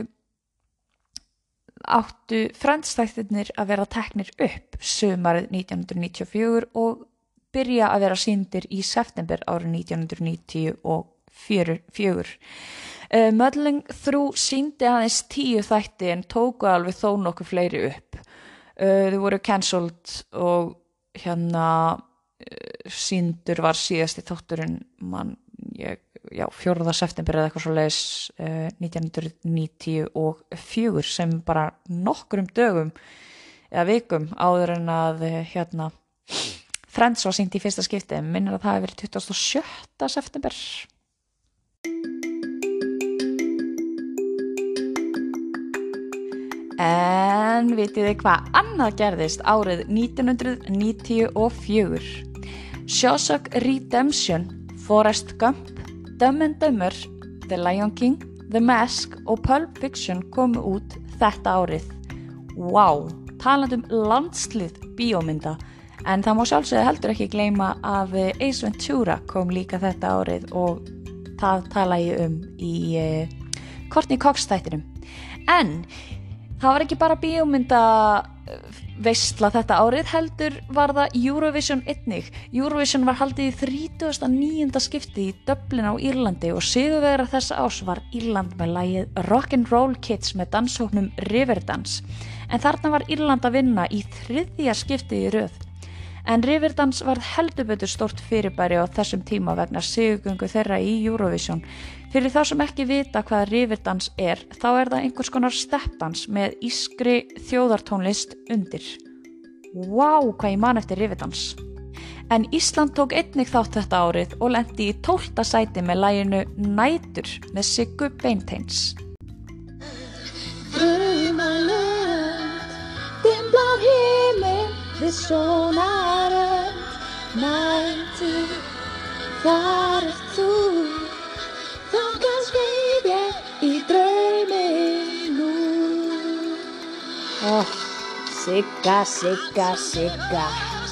S1: áttu Friends þættirnir að vera teknir upp sumarið nítján hundruð níutíu og fjögur og byrja að vera sýndir í september árið nítján hundruð níutíu og fjögur. Uh, Marling þrjú sýndi aðeins tíu þætti en tóku alveg þó nokkuð fleiri upp. Uh, þau voru cancelled og hérna uh, sýndur var síðasti þátturinn mann, ég, já, fjórða september eða eitthvað svo leis uh, nítján hundruð níutíu og fjögur sem bara nokkrum dögum eða vikum áður en að uh, hérna Friends var sýnt í fyrsta skipti, minnir að það hefur verið tuttugasta og sjötta september. En vitið þið hvað annað gerðist árið nítján hundruð níutíu og fjögur? Shawshank Redemption, Forrest Gump, Dumb and Dumber, The Lion King, The Mask og Pulp Fiction komu út þetta árið. Vá, talandi um landslið bíómynda, en það má sjálfsögðu heldur ekki gleyma að Ace Ventura kom líka þetta árið og það tala ég um í uh, Courtney Cox þættinum. En það var ekki bara bíómynda veisla þetta árið, heldur var það Eurovision einnig. Eurovision var haldið í þrítugasta og níunda skipti í Dublin á Írlandi og sigurvegari þessa árs var Írland með lagið Rock'n'Roll Kids með danshóknum Riverdance. En þarna var Írland að vinna í þriðja skipti í röð. En Riverdance varð heldur betur stórt fyrirbæri á þessum tíma vegna sigurgöngu þeirra í Eurovision. Fyrir þá sem ekki vita hvað Riverdance er, þá er það einhvers konar steppdans með ískri þjóðartónlist undir. Vá, hvað ég man eftir Riverdance. En Ísland tók einnig þátt þetta árið og lenti í tólfta sæti með laginu Nætur með Siggu Beinteins. Dimblar himinn við sjónarönd, nætur, þar er þú, þangað sveif ég í drauminn nú. Oh, Sigga, Sigga, Sigga.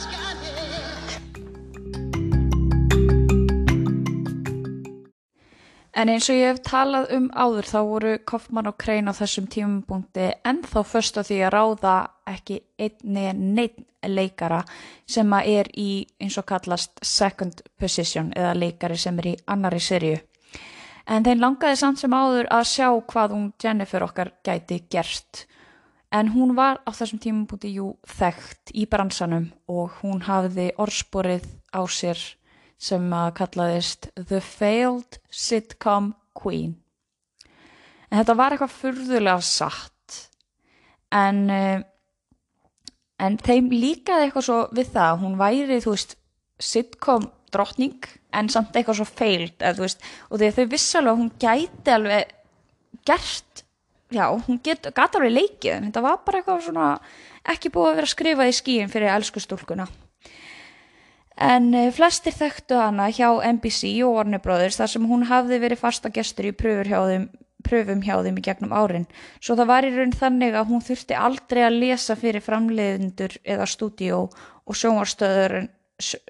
S1: En eins og ég hef talað um áður þá voru Kaufman og Crane á þessum tímapunkti ennþá föst á því að ráða ekki einn neitt leikara sem að er í eins og kallast second position eða leikari sem er í annari seríu. En þeim langaði samt sem áður að sjá hvað hún Jennifer okkar gæti gert. En hún var á þessum tímapunkti jú þekkt í bransanum og hún hafði orðsporið á sér sem að kallaðist The Failed Sitcom Queen. En þetta var eitthvað furðulega satt. En, en þeim líkaði eitthvað svo við það. Hún væri, þú veist, sitcom drottning, en samt eitthvað svo failed. Eða, þú veist, og því að þau vissi alveg að hún gæti alveg gert, já, hún get, gat alveg leikið. En þetta var bara eitthvað svona ekki búið að vera skrifað í skýin fyrir elsku stúlkuna. En flestir þekktu hana hjá N B C og Warner Brothers þar sem hún hafði verið fasta gestur í pröfur hjá þeim, pröfum hjá þeim í gegnum árin. Svo það var í raun þannig að hún þurfti aldrei að lesa fyrir framleiðendur eða stúdíó og sjónvarsstöður,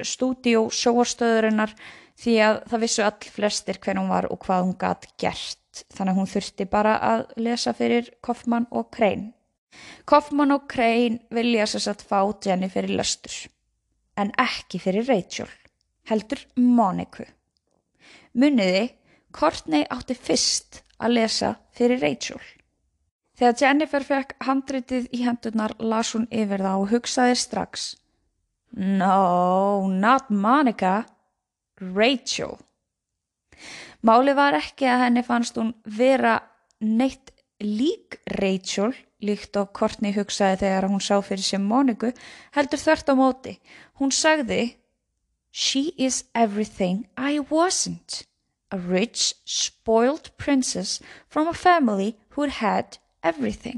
S1: stúdíó sjónvarsstöðurinnar því að það vissu all flestir hver hún var og hvað hún gat gert. oft, þannig að hún þurfti bara að lesa fyrir Kaufman og Crane. Kaufman og Crane vilja sem sagt fá Jennifer í lestur, en ekki fyrir Rachel, heldur Moniku. Muniði, Courtney átti fyrst að lesa fyrir Rachel. Þegar Jennifer fekk handritið í hendurnar las hún yfir það og hugsaði strax, no, not Monica, Rachel. Málið var ekki að henni fannst hún vera neitt lík Rachel, líkt og Courtney hugsaði þegar hún sá fyrir sér Moniku, heldur þvert á móti. Hún sagði, she is everything I wasn't. A rich, spoiled princess from a family who had everything.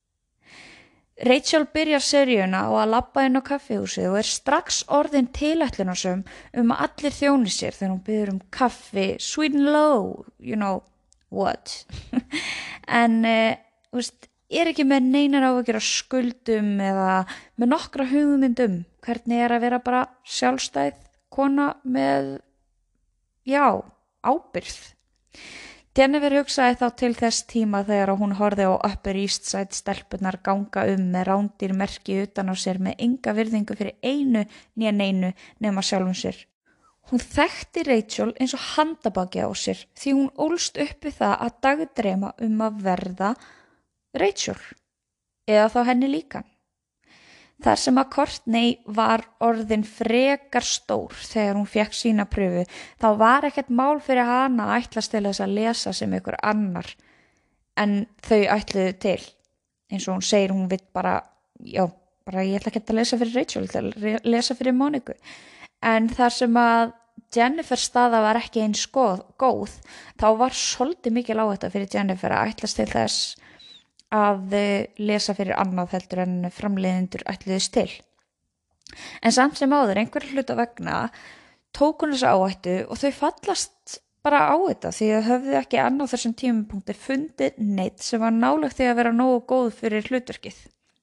S1: Rachel byrjar seríuna á að labba inn á kaffihúsið og er strax orðin tilætlunarsöm um að allir þjóni sér þegar hún biður um kaffi, sweet and low, you know what. en uh, veist, er ekki með neinar áhyggjur af skuldum eða með nokkra hugmyndum hvernig er að vera bara sjálfstæð kona með, já, ábyrgð. Jennifer hugsaði þá til þess tíma þegar hún horfði á Upper East Side stelpurnar ganga um með rándýr merki utan á sér með enga virðingu fyrir einu nýja neinu nema sjálfum sér. Hún þekkti Rachel eins og handabaki á sér því hún ólst upp við það að dagdreyma um að verða Rachel eða þá henni líka. Þar sem að Courtney var orðin frekar stór þegar hún fekk sína pröfu, þá var ekkert mál fyrir hana að ætlast til þess að lesa sem ykkur annar en þau ætluðu til. Eins og hún segir, hún vill bara, já, bara ég ætla ekki að lesa fyrir Rachel, ég ætla að lesa fyrir Moniku. En þar sem að Jennifer staða var ekki eins góð, góð, þá var svolítið mikil áhætta fyrir Jennifer að ætlast til þess að lesa fyrir annað heldur en framleiðendur ætluðust til. En samt sem áður, einhver hluta vegna, tók hún þessa áhættu og þau fallast bara á þetta því að höfðu ekki annað þessum tímapunkti fundið neitt sem var nálægt því að vera nógu góð fyrir hlutverkið.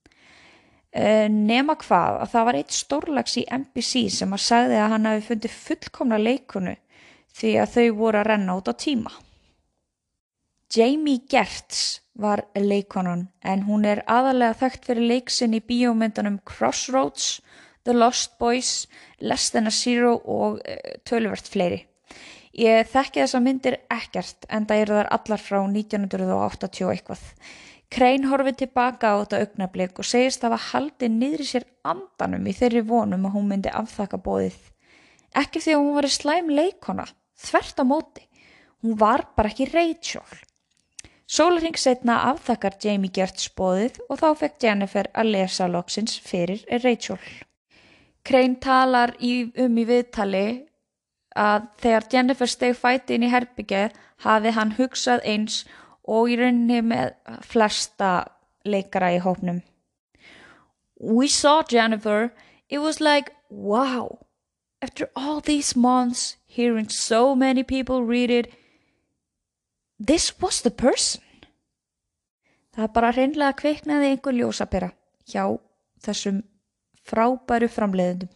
S1: Uh, nema hvað að það var eitt stórlags í N B C sem að sagði að hann hafi fundið fullkomna leikonu því að þau voru að renna út á tíma. Jamie Gertz var leikonan en hún er aðalega þekkt fyrir leiksinn í bíómyndunum Crossroads, The Lost Boys, Less Than a Zero og uh, töluvert fleiri. Ég þekki þessa myndir ekkert enda eru þær allar frá nítján hundruð áttatíu og eitthvað. Crane horfið tilbaka á þetta augnablik og segist hafa haldið niðri sér andanum í þeirri vonum að hún myndi afþakka boðið. Ekki því að hún var slæm leikona, þvert á móti. Hún var bara ekki Rachel. Sólarhring seinna afþakkar Jamie Gertz boðið og þá fekk Jennifer að lesa loksins fyrir Rachel. Crane talar í, um í viðtali að þegar Jennifer steig fæti inn í herbergið hafi hann hugsað eins og í rauninni með flesta leikara í hópnum. We saw Jennifer. It was like, wow. After all these months, hearing so many people read it, this was the person. Það bara hreinlega kviknaði einhver ljósapera hjá þessum frábæru framleiðendum.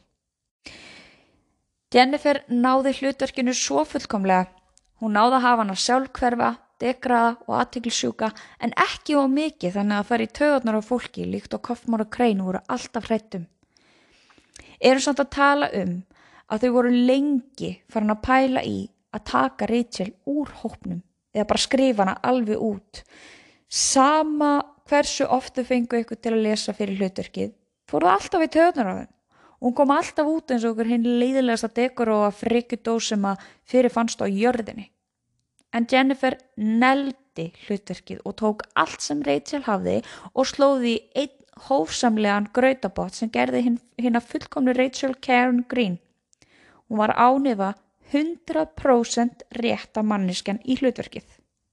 S1: Jennifer náði hlutverkinu svo fullkomlega. Hún náði að hafa hana sjálfhverfa, degraða og athyglisjúka en ekki of mikið þannig að fara í taugarnar á fólki líkt og Kaufman og Crane voru alltaf hrættum. Erum samt að tala um að þau voru lengi farin að pæla í að taka Rachel úr hópnum eða bara skrifa hana alveg út. Sama hversu oft þau fengu ykkur til að lesa fyrir hlutverkið, fóru það alltaf í taugarnar á þeim. Hún kom alltaf út eins og okkur hinn leiðilegasta dekor og að frikudó sem að fyrir fannst á jörðinni. En Jennifer neldi hlutverkið og tók allt sem Rachel hafði og slóði í einn hófsamlegan grautabott sem gerði hinn, hinn að fullkomni Rachel Karen Green. Hún var ánifa hundrað prósent rétta manneskjan í hlutverkið.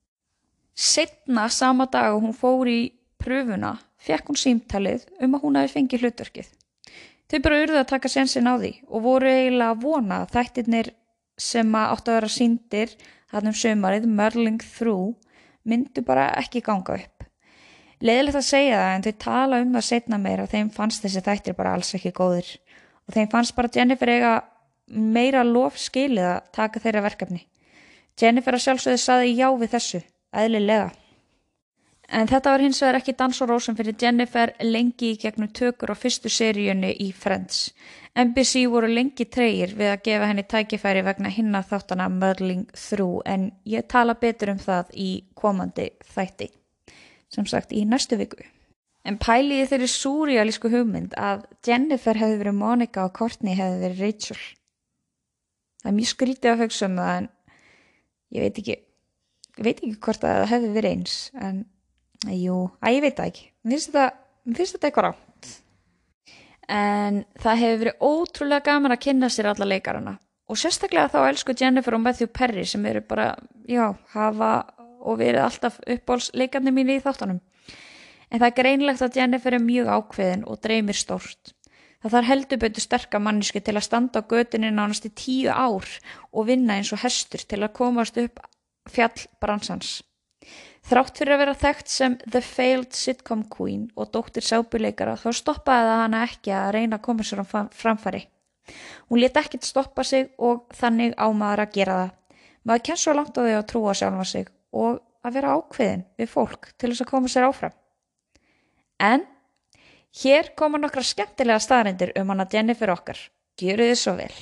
S1: Seinna sama dag og hún fór í pröfuna fekk hún símtalið um að hún hafi fengið hlutverkið. Þau bara urðu að taka sénsinn á því og voru eiginlega að vona að þættirnir sem áttu að vera sýndir þarna um sumarið, Muddling Through, myndu bara ekki ganga upp. Leiðilegt að segja það en þau tala um það seinna meira að þeim fannst þessi þættir bara alls ekki góðir og þeim fannst bara Jennifer eiga meira lof skilið að taka þeirra verkefni. Jennifer að sjálfsögðu saði já við þessu eðlilega. En þetta var hins vegar ekki dans og rósum fyrir Jennifer lengi í gegnum tökur á fyrstu seríunni í Friends. N B C voru lengi tregir við að gefa henni tækifæri vegna hinna þáttana Muddling Through en ég tala betur um það í komandi þætti, sem sagt í næstu viku. En pæliði þeirri súrrealísku hugmynd að Jennifer hefði verið Monica og Courtney hefði verið Rachel. Það er mjög skrítið að hugsa um það en ég veit ekki, ég veit ekki hvort að það hefði verið eins en jú, að ég veit það ekki. Mér finnst þetta, mér finnst þetta eitthvað rátt. En það hefur verið ótrúlega gaman að kynna sér alla leikarana og sérstaklega þá elsku Jennifer og Matthew Perry sem eru bara, já, hafa og verið alltaf uppáhaldsleikarnir mínu í þáttunum. En það er greinlegt að Jennifer er mjög ákveðin og dreymir stórt. Það þarf heldur betur sterka manneski til að standa á götunni nánast í tíu ár og vinna eins og hestur til að komast upp fjall bransans. Þrátt fyrir að vera þekkt sem The Failed Sitcom Queen og dóttir sápuleikara þá stoppaði það hana ekki að reyna að koma sér á framfæri. Hún lét ekkert stoppa sig og þannig á maður að gera það. Maður kemst svo langt á því að trúa sjálfa sig og að vera ákveðin við fólk til þess að koma sér áfram. En hér koma nokkra skemmtilega staðreyndir um hana Jennifer okkar. Gjörið þið svo vel.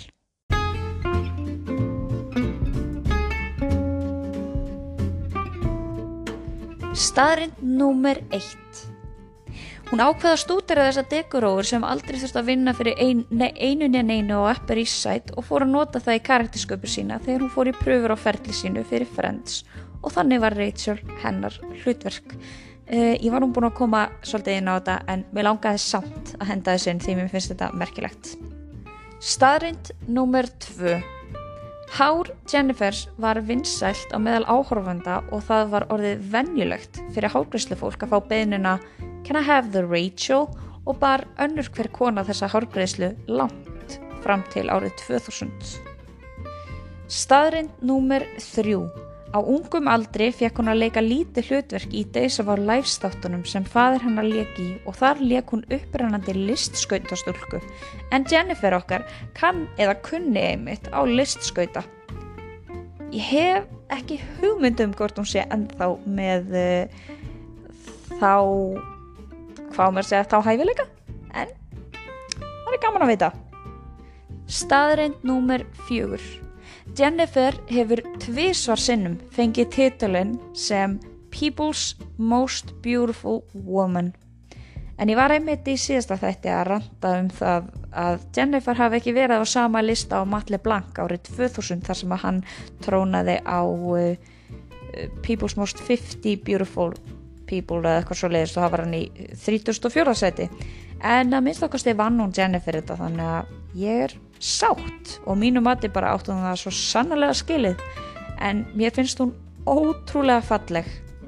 S1: Staðreynd númer eitt. Hún ákveða að stúdera þessa dekorófur sem aldrei þurfti að vinna fyrir ein, ne, einu en einu á Upper East Side og fór að nota það í karaktersköpur sína þegar hún fór í pröfur á ferli sínu fyrir Friends og þannig var Rachel hennar hlutverk. Uh, ég var nú búin að koma svolítið inn á þetta en mér langaði samt að henda þessu inn því mér finnst þetta merkilegt. Staðreynd númer tvö. Hár Jennifers var vinsælt á meðal áhorfenda og það var orðið venjulegt fyrir hárgreiðslufólk að fá beiðnina Can I have the Rachel og bar önnur hver kona þessa hárgreiðslu langt fram til árið tvö þúsund. Staðreynd númer þrjú. Á ungum aldri fekk hún að leika lítið hlutverk í Days of Our Lives þáttunum sem faðir hennar lék í og þar lék hún upprennandi listskautastúlku. En Jennifer okkar kann eða kunni einmitt á listskauta. Ég hef ekki hugmynd um hvort hún sé ennþá með uh, þá, hvað maður segja, þá hæfileika, en það er gaman að vita. Staðreynd númer fjögur. Jennifer hefur tvisvar sinnum fengið titilinn sem People's Most Beautiful Woman. En ég var einmitt í síðasta þætti að ranta um það að Jennifer hafi ekki verið á sama lista á Matt LeBlanc árið tvö þúsund þar sem að hann trónaði á uh, People's Most fimmtíu Beautiful People eða eitthvað svo leiðist og það var hann í þrítugasta og fjórða sæti. En að minnst okkar stið vann hún Jennifer þetta þannig að ég er sátt og mínu mati bara átti hún það svo sannarlega skilið en mér finnst hún ótrúlega falleg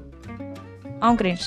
S1: ángríns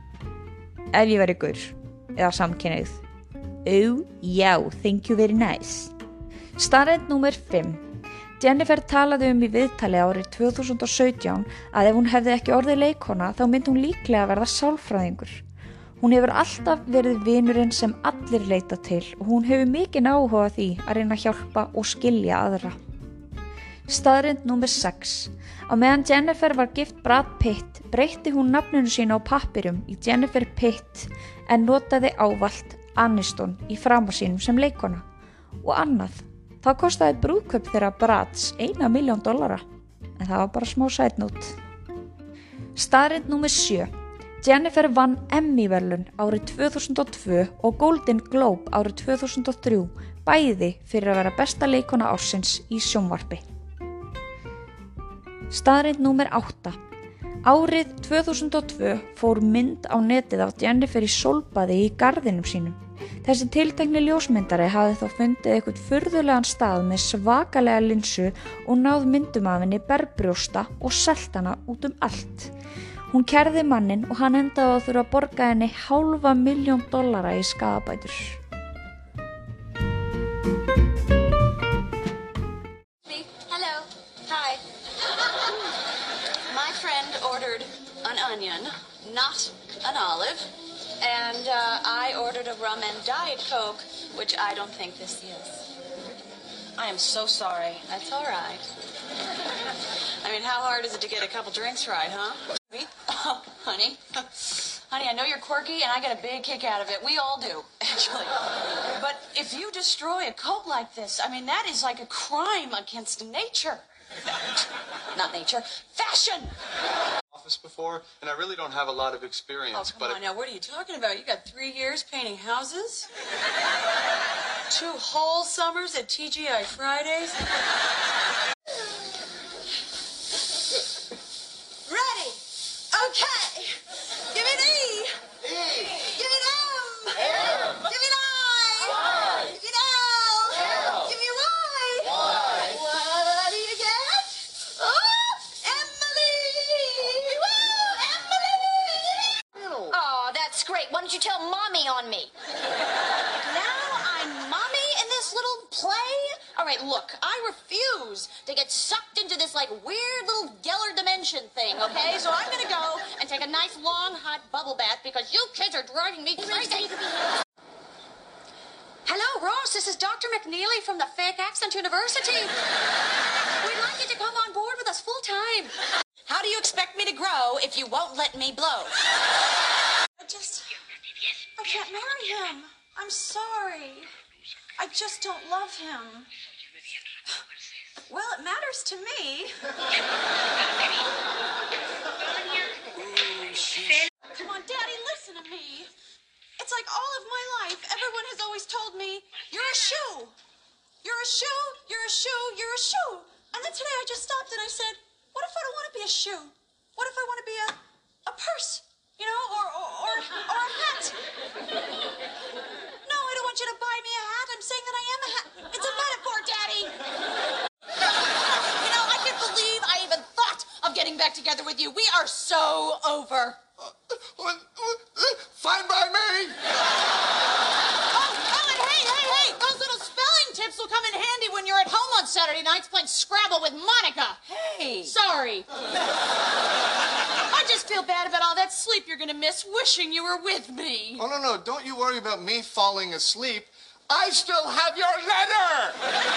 S1: ef ég verið gaur eða samkynhneigð. Oh já, thank you very nice. Staðreynd númer fimm. Jennifer talaði um í viðtali árið tvö þúsund og sautján að ef hún hefði ekki orðið leikkona þá myndi hún líklega verða sálfræðingur. Hún hefur alltaf verið vinurinn sem allir leita til og hún hefur mikinn áhuga því að reyna að hjálpa og skilja aðra. Staðreynd númer sex. Á meðan Jennifer var gift Brad Pitt breytti hún nafninu sínu á pappirum í Jennifer Pitt en notaði ávallt Aniston í frama sínum sem leikkona. Og annað, þá kostaði brúðkaup þeirra Brads eina milljón dollara en það var bara smá sætnút. Staðreynd númer sjö. Jennifer vann Emmy-verðlaun árið tvö þúsund og tvö og Golden Globe árið tvö þúsund og þrjú, bæði fyrir að vera besta leikkona ársins í sjónvarpi. Staðreynd númer átta. Árið tvö þúsund og tvö fór mynd á netið af Jennifer í sólbaði í garðinum sínum. Þessi tiltekni ljósmyndari hafði þá fundið eitthvað furðulegan stað með svakalega linsu og náð myndum af henni berbrjósta og selt hana út um allt. Hún kærði manninn og hann endaði að þurfa að borga henni hálfa milljón dollara í skaðabætur.
S2: Hello. Hi. My friend ordered an onion, not an olive, and uh, I ordered a rum and Diet Coke, which I don't think this is. I am so sorry. That's all right. I mean, how hard is it to get a couple drinks right, huh? Me? Oh, honey. Honey, I know you're quirky, and I get a big kick out of it. We all do, actually. But if you destroy a coat like this, I mean, that is like a crime against nature. Not nature, fashion!
S3: Office before, and I really don't have a lot of experience.
S2: Oh, come
S3: but
S2: on now, what are you talking about? You got three years painting houses? Two whole summers at T G I Fridays? Ready! Okay! Give it E!
S3: E.
S2: Give it M!
S3: M.
S2: Give it I!
S3: I.
S2: Give it L!
S3: L.
S2: Give me Y!
S3: Y.
S2: What do you get? Oh, Emily! Woo, Emily!
S4: Oh, that's great. Why don't you tell Mommy on me?
S2: Now I'm mommy in this little play?
S4: All right, look, I refuse to get sucked into this, like, weird little Geller dimension thing, okay? So I'm gonna go and take a nice, long, hot bubble bath because you kids are driving me crazy.
S2: Hello, Ross. This is Doctor McNeely from the Fake Accent University. We'd like you to come on board with us full time.
S4: How do you expect me to grow if you won't let me blow?
S2: I just... I can't marry him. I'm sorry. I just don't love him. Well, it matters to me. Come on, Daddy, listen to me. It's like all of my life, everyone has always told me, you're a shoe. You're a shoe, you're a shoe, you're a shoe. And then today I just stopped and I said, what if I don't want to be a shoe? What if I want to be a, a purse? You know, or, or, or, or a hat? No, I don't want you to buy me a hat. I'm saying that I am a hat. It's a metaphor, Daddy.
S4: You know, I can't believe I even thought of getting back together with you. We are so over.
S3: Fine by me.
S4: Oh, oh, and hey, hey, hey, those little spelling tips will come in handy when you're at home on Saturday nights playing Scrabble with Monica.
S2: Hey.
S4: Sorry. I just feel bad about all that sleep you're gonna miss wishing you were with me.
S3: Oh, no, no. Don't you worry about me falling asleep. I still have your letter.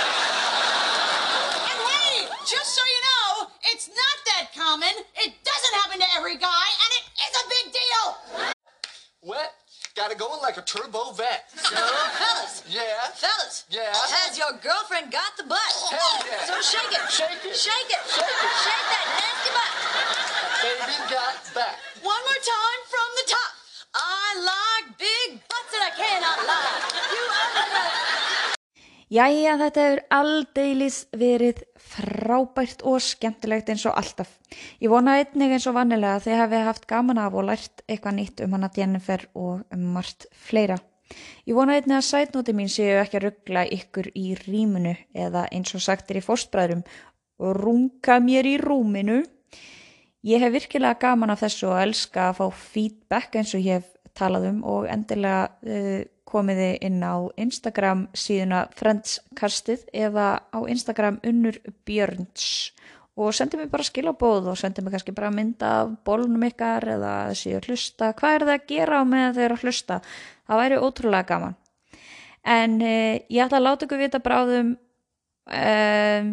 S4: And hey, just so you know, it's not that common. It doesn't happen to every guy, and it is a big deal.
S3: Wet. Gotta go in like a turbo vet.
S4: Fellas,
S3: Yeah.
S4: fellas.
S3: Yeah.
S4: Has your girlfriend got the butt?
S3: Hell yeah.
S4: So shake it.
S3: Shake it.
S4: Shake it.
S3: Shake it.
S4: Shake that nasty butt.
S3: Baby got back.
S4: One more time from the top. I like big butts and I cannot lie. You are
S1: Jæja, þetta hefur aldeilis verið frábært og skemmtilegt eins og alltaf. Ég vona einnig eins og vannilega að þið hafið haft gaman af og lært eitthvað nýtt um hana Jennifer og um margt fleira. Ég vona einnig að sætnóti mín séu ekki að ruggla ykkur í rýminu eða eins og sagtir í fóstbræðrum runga mér í rúminu. Ég hef virkilega gaman af þessu og elska að fá feedback eins og ég hef talað um og endilega uh, komiði inn á Instagram síðuna Friendskastið eða á Instagram Unnur Björns og sendi mér bara skilabóð og sendi mér kannski bara mynd af bólnum ykkar eða þessi að hlusta. Hvað er það að gera á meðan þau eru að hlusta? Það væri ótrúlega gaman. En uh, ég ætla að láta ykkur vita bráðum um,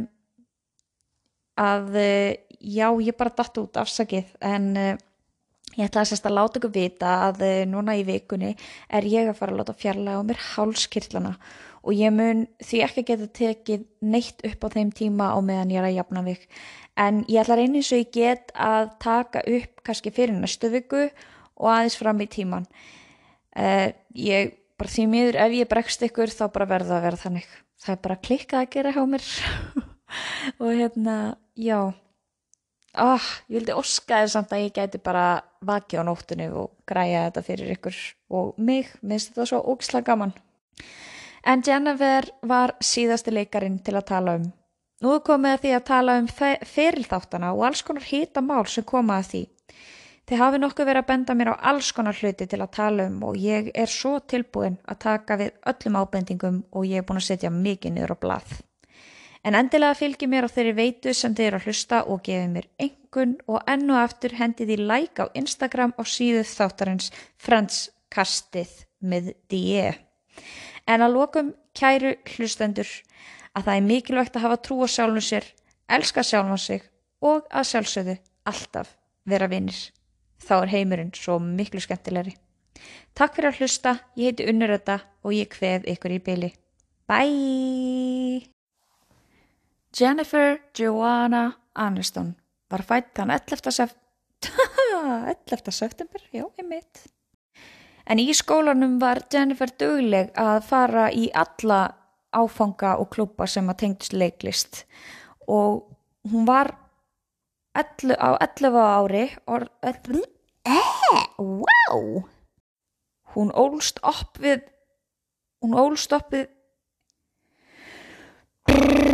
S1: að uh, já, ég bara datt út afsakið en uh, ég ætla að sérst að láta ykkur vita að uh, núna í vikunni er ég að fara að láta fjarlæga á mér hálskirtlana og ég mun því ekki geta tekið neitt upp á þeim tíma á meðan ég er að jafna mig. En ég ætla að reyna eins og ég get að taka upp kannski fyrir næstu viku og aðeins fram í tíman. Uh, ég bara því miður ef ég bregst ykkur þá bara verða að vera þannig. Það er bara klikkað að gera hjá mér og hérna, já. Ah, ég vildi óska þér samt að ég gæti bara vakið á nóttunni og græja þetta fyrir ykkur og mig, minnst þetta svo ógeðslega gaman. En Jennifer var síðasti leikarinn til að tala um. Nú er komið að því að tala um ferilþáttana og alls konar hitamál sem koma að því. Þið hafi nokkuð verið að benda mér á alls konar hluti til að tala um og ég er svo tilbúin að taka við öllum ábendingum og ég er búin að setja mikið niður á blað. En endilega fylgi mér á þeirri veitu sem þið eru að hlusta og gefi mér einhvern og enn og aftur hendið í like á Instagram og síðu þáttarins Friendskastið með D E. En að lokum kæru hlustendur að það er mikilvægt að hafa trú á sjálfum sér, elska sjálfan sig og að sjálfsögðu alltaf vera vinir. Þá er heimurinn svo miklu skemmtilegri. Takk fyrir að hlusta, ég heiti Unnur Edda og ég kveð ykkur í bili. Bye! Jennifer Joanna Aniston var fædd þann ellefta september, já, ég mitt. En í skólanum var Jennifer dugleg að fara í alla áfanga og klúbba sem að tengdust leiklist og hún var ellu, á ellefu ári og eh, wow. Hún ólst upp við hún ólst upp við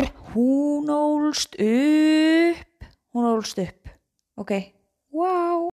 S1: hún ólst upp hún ólst upp ok, wow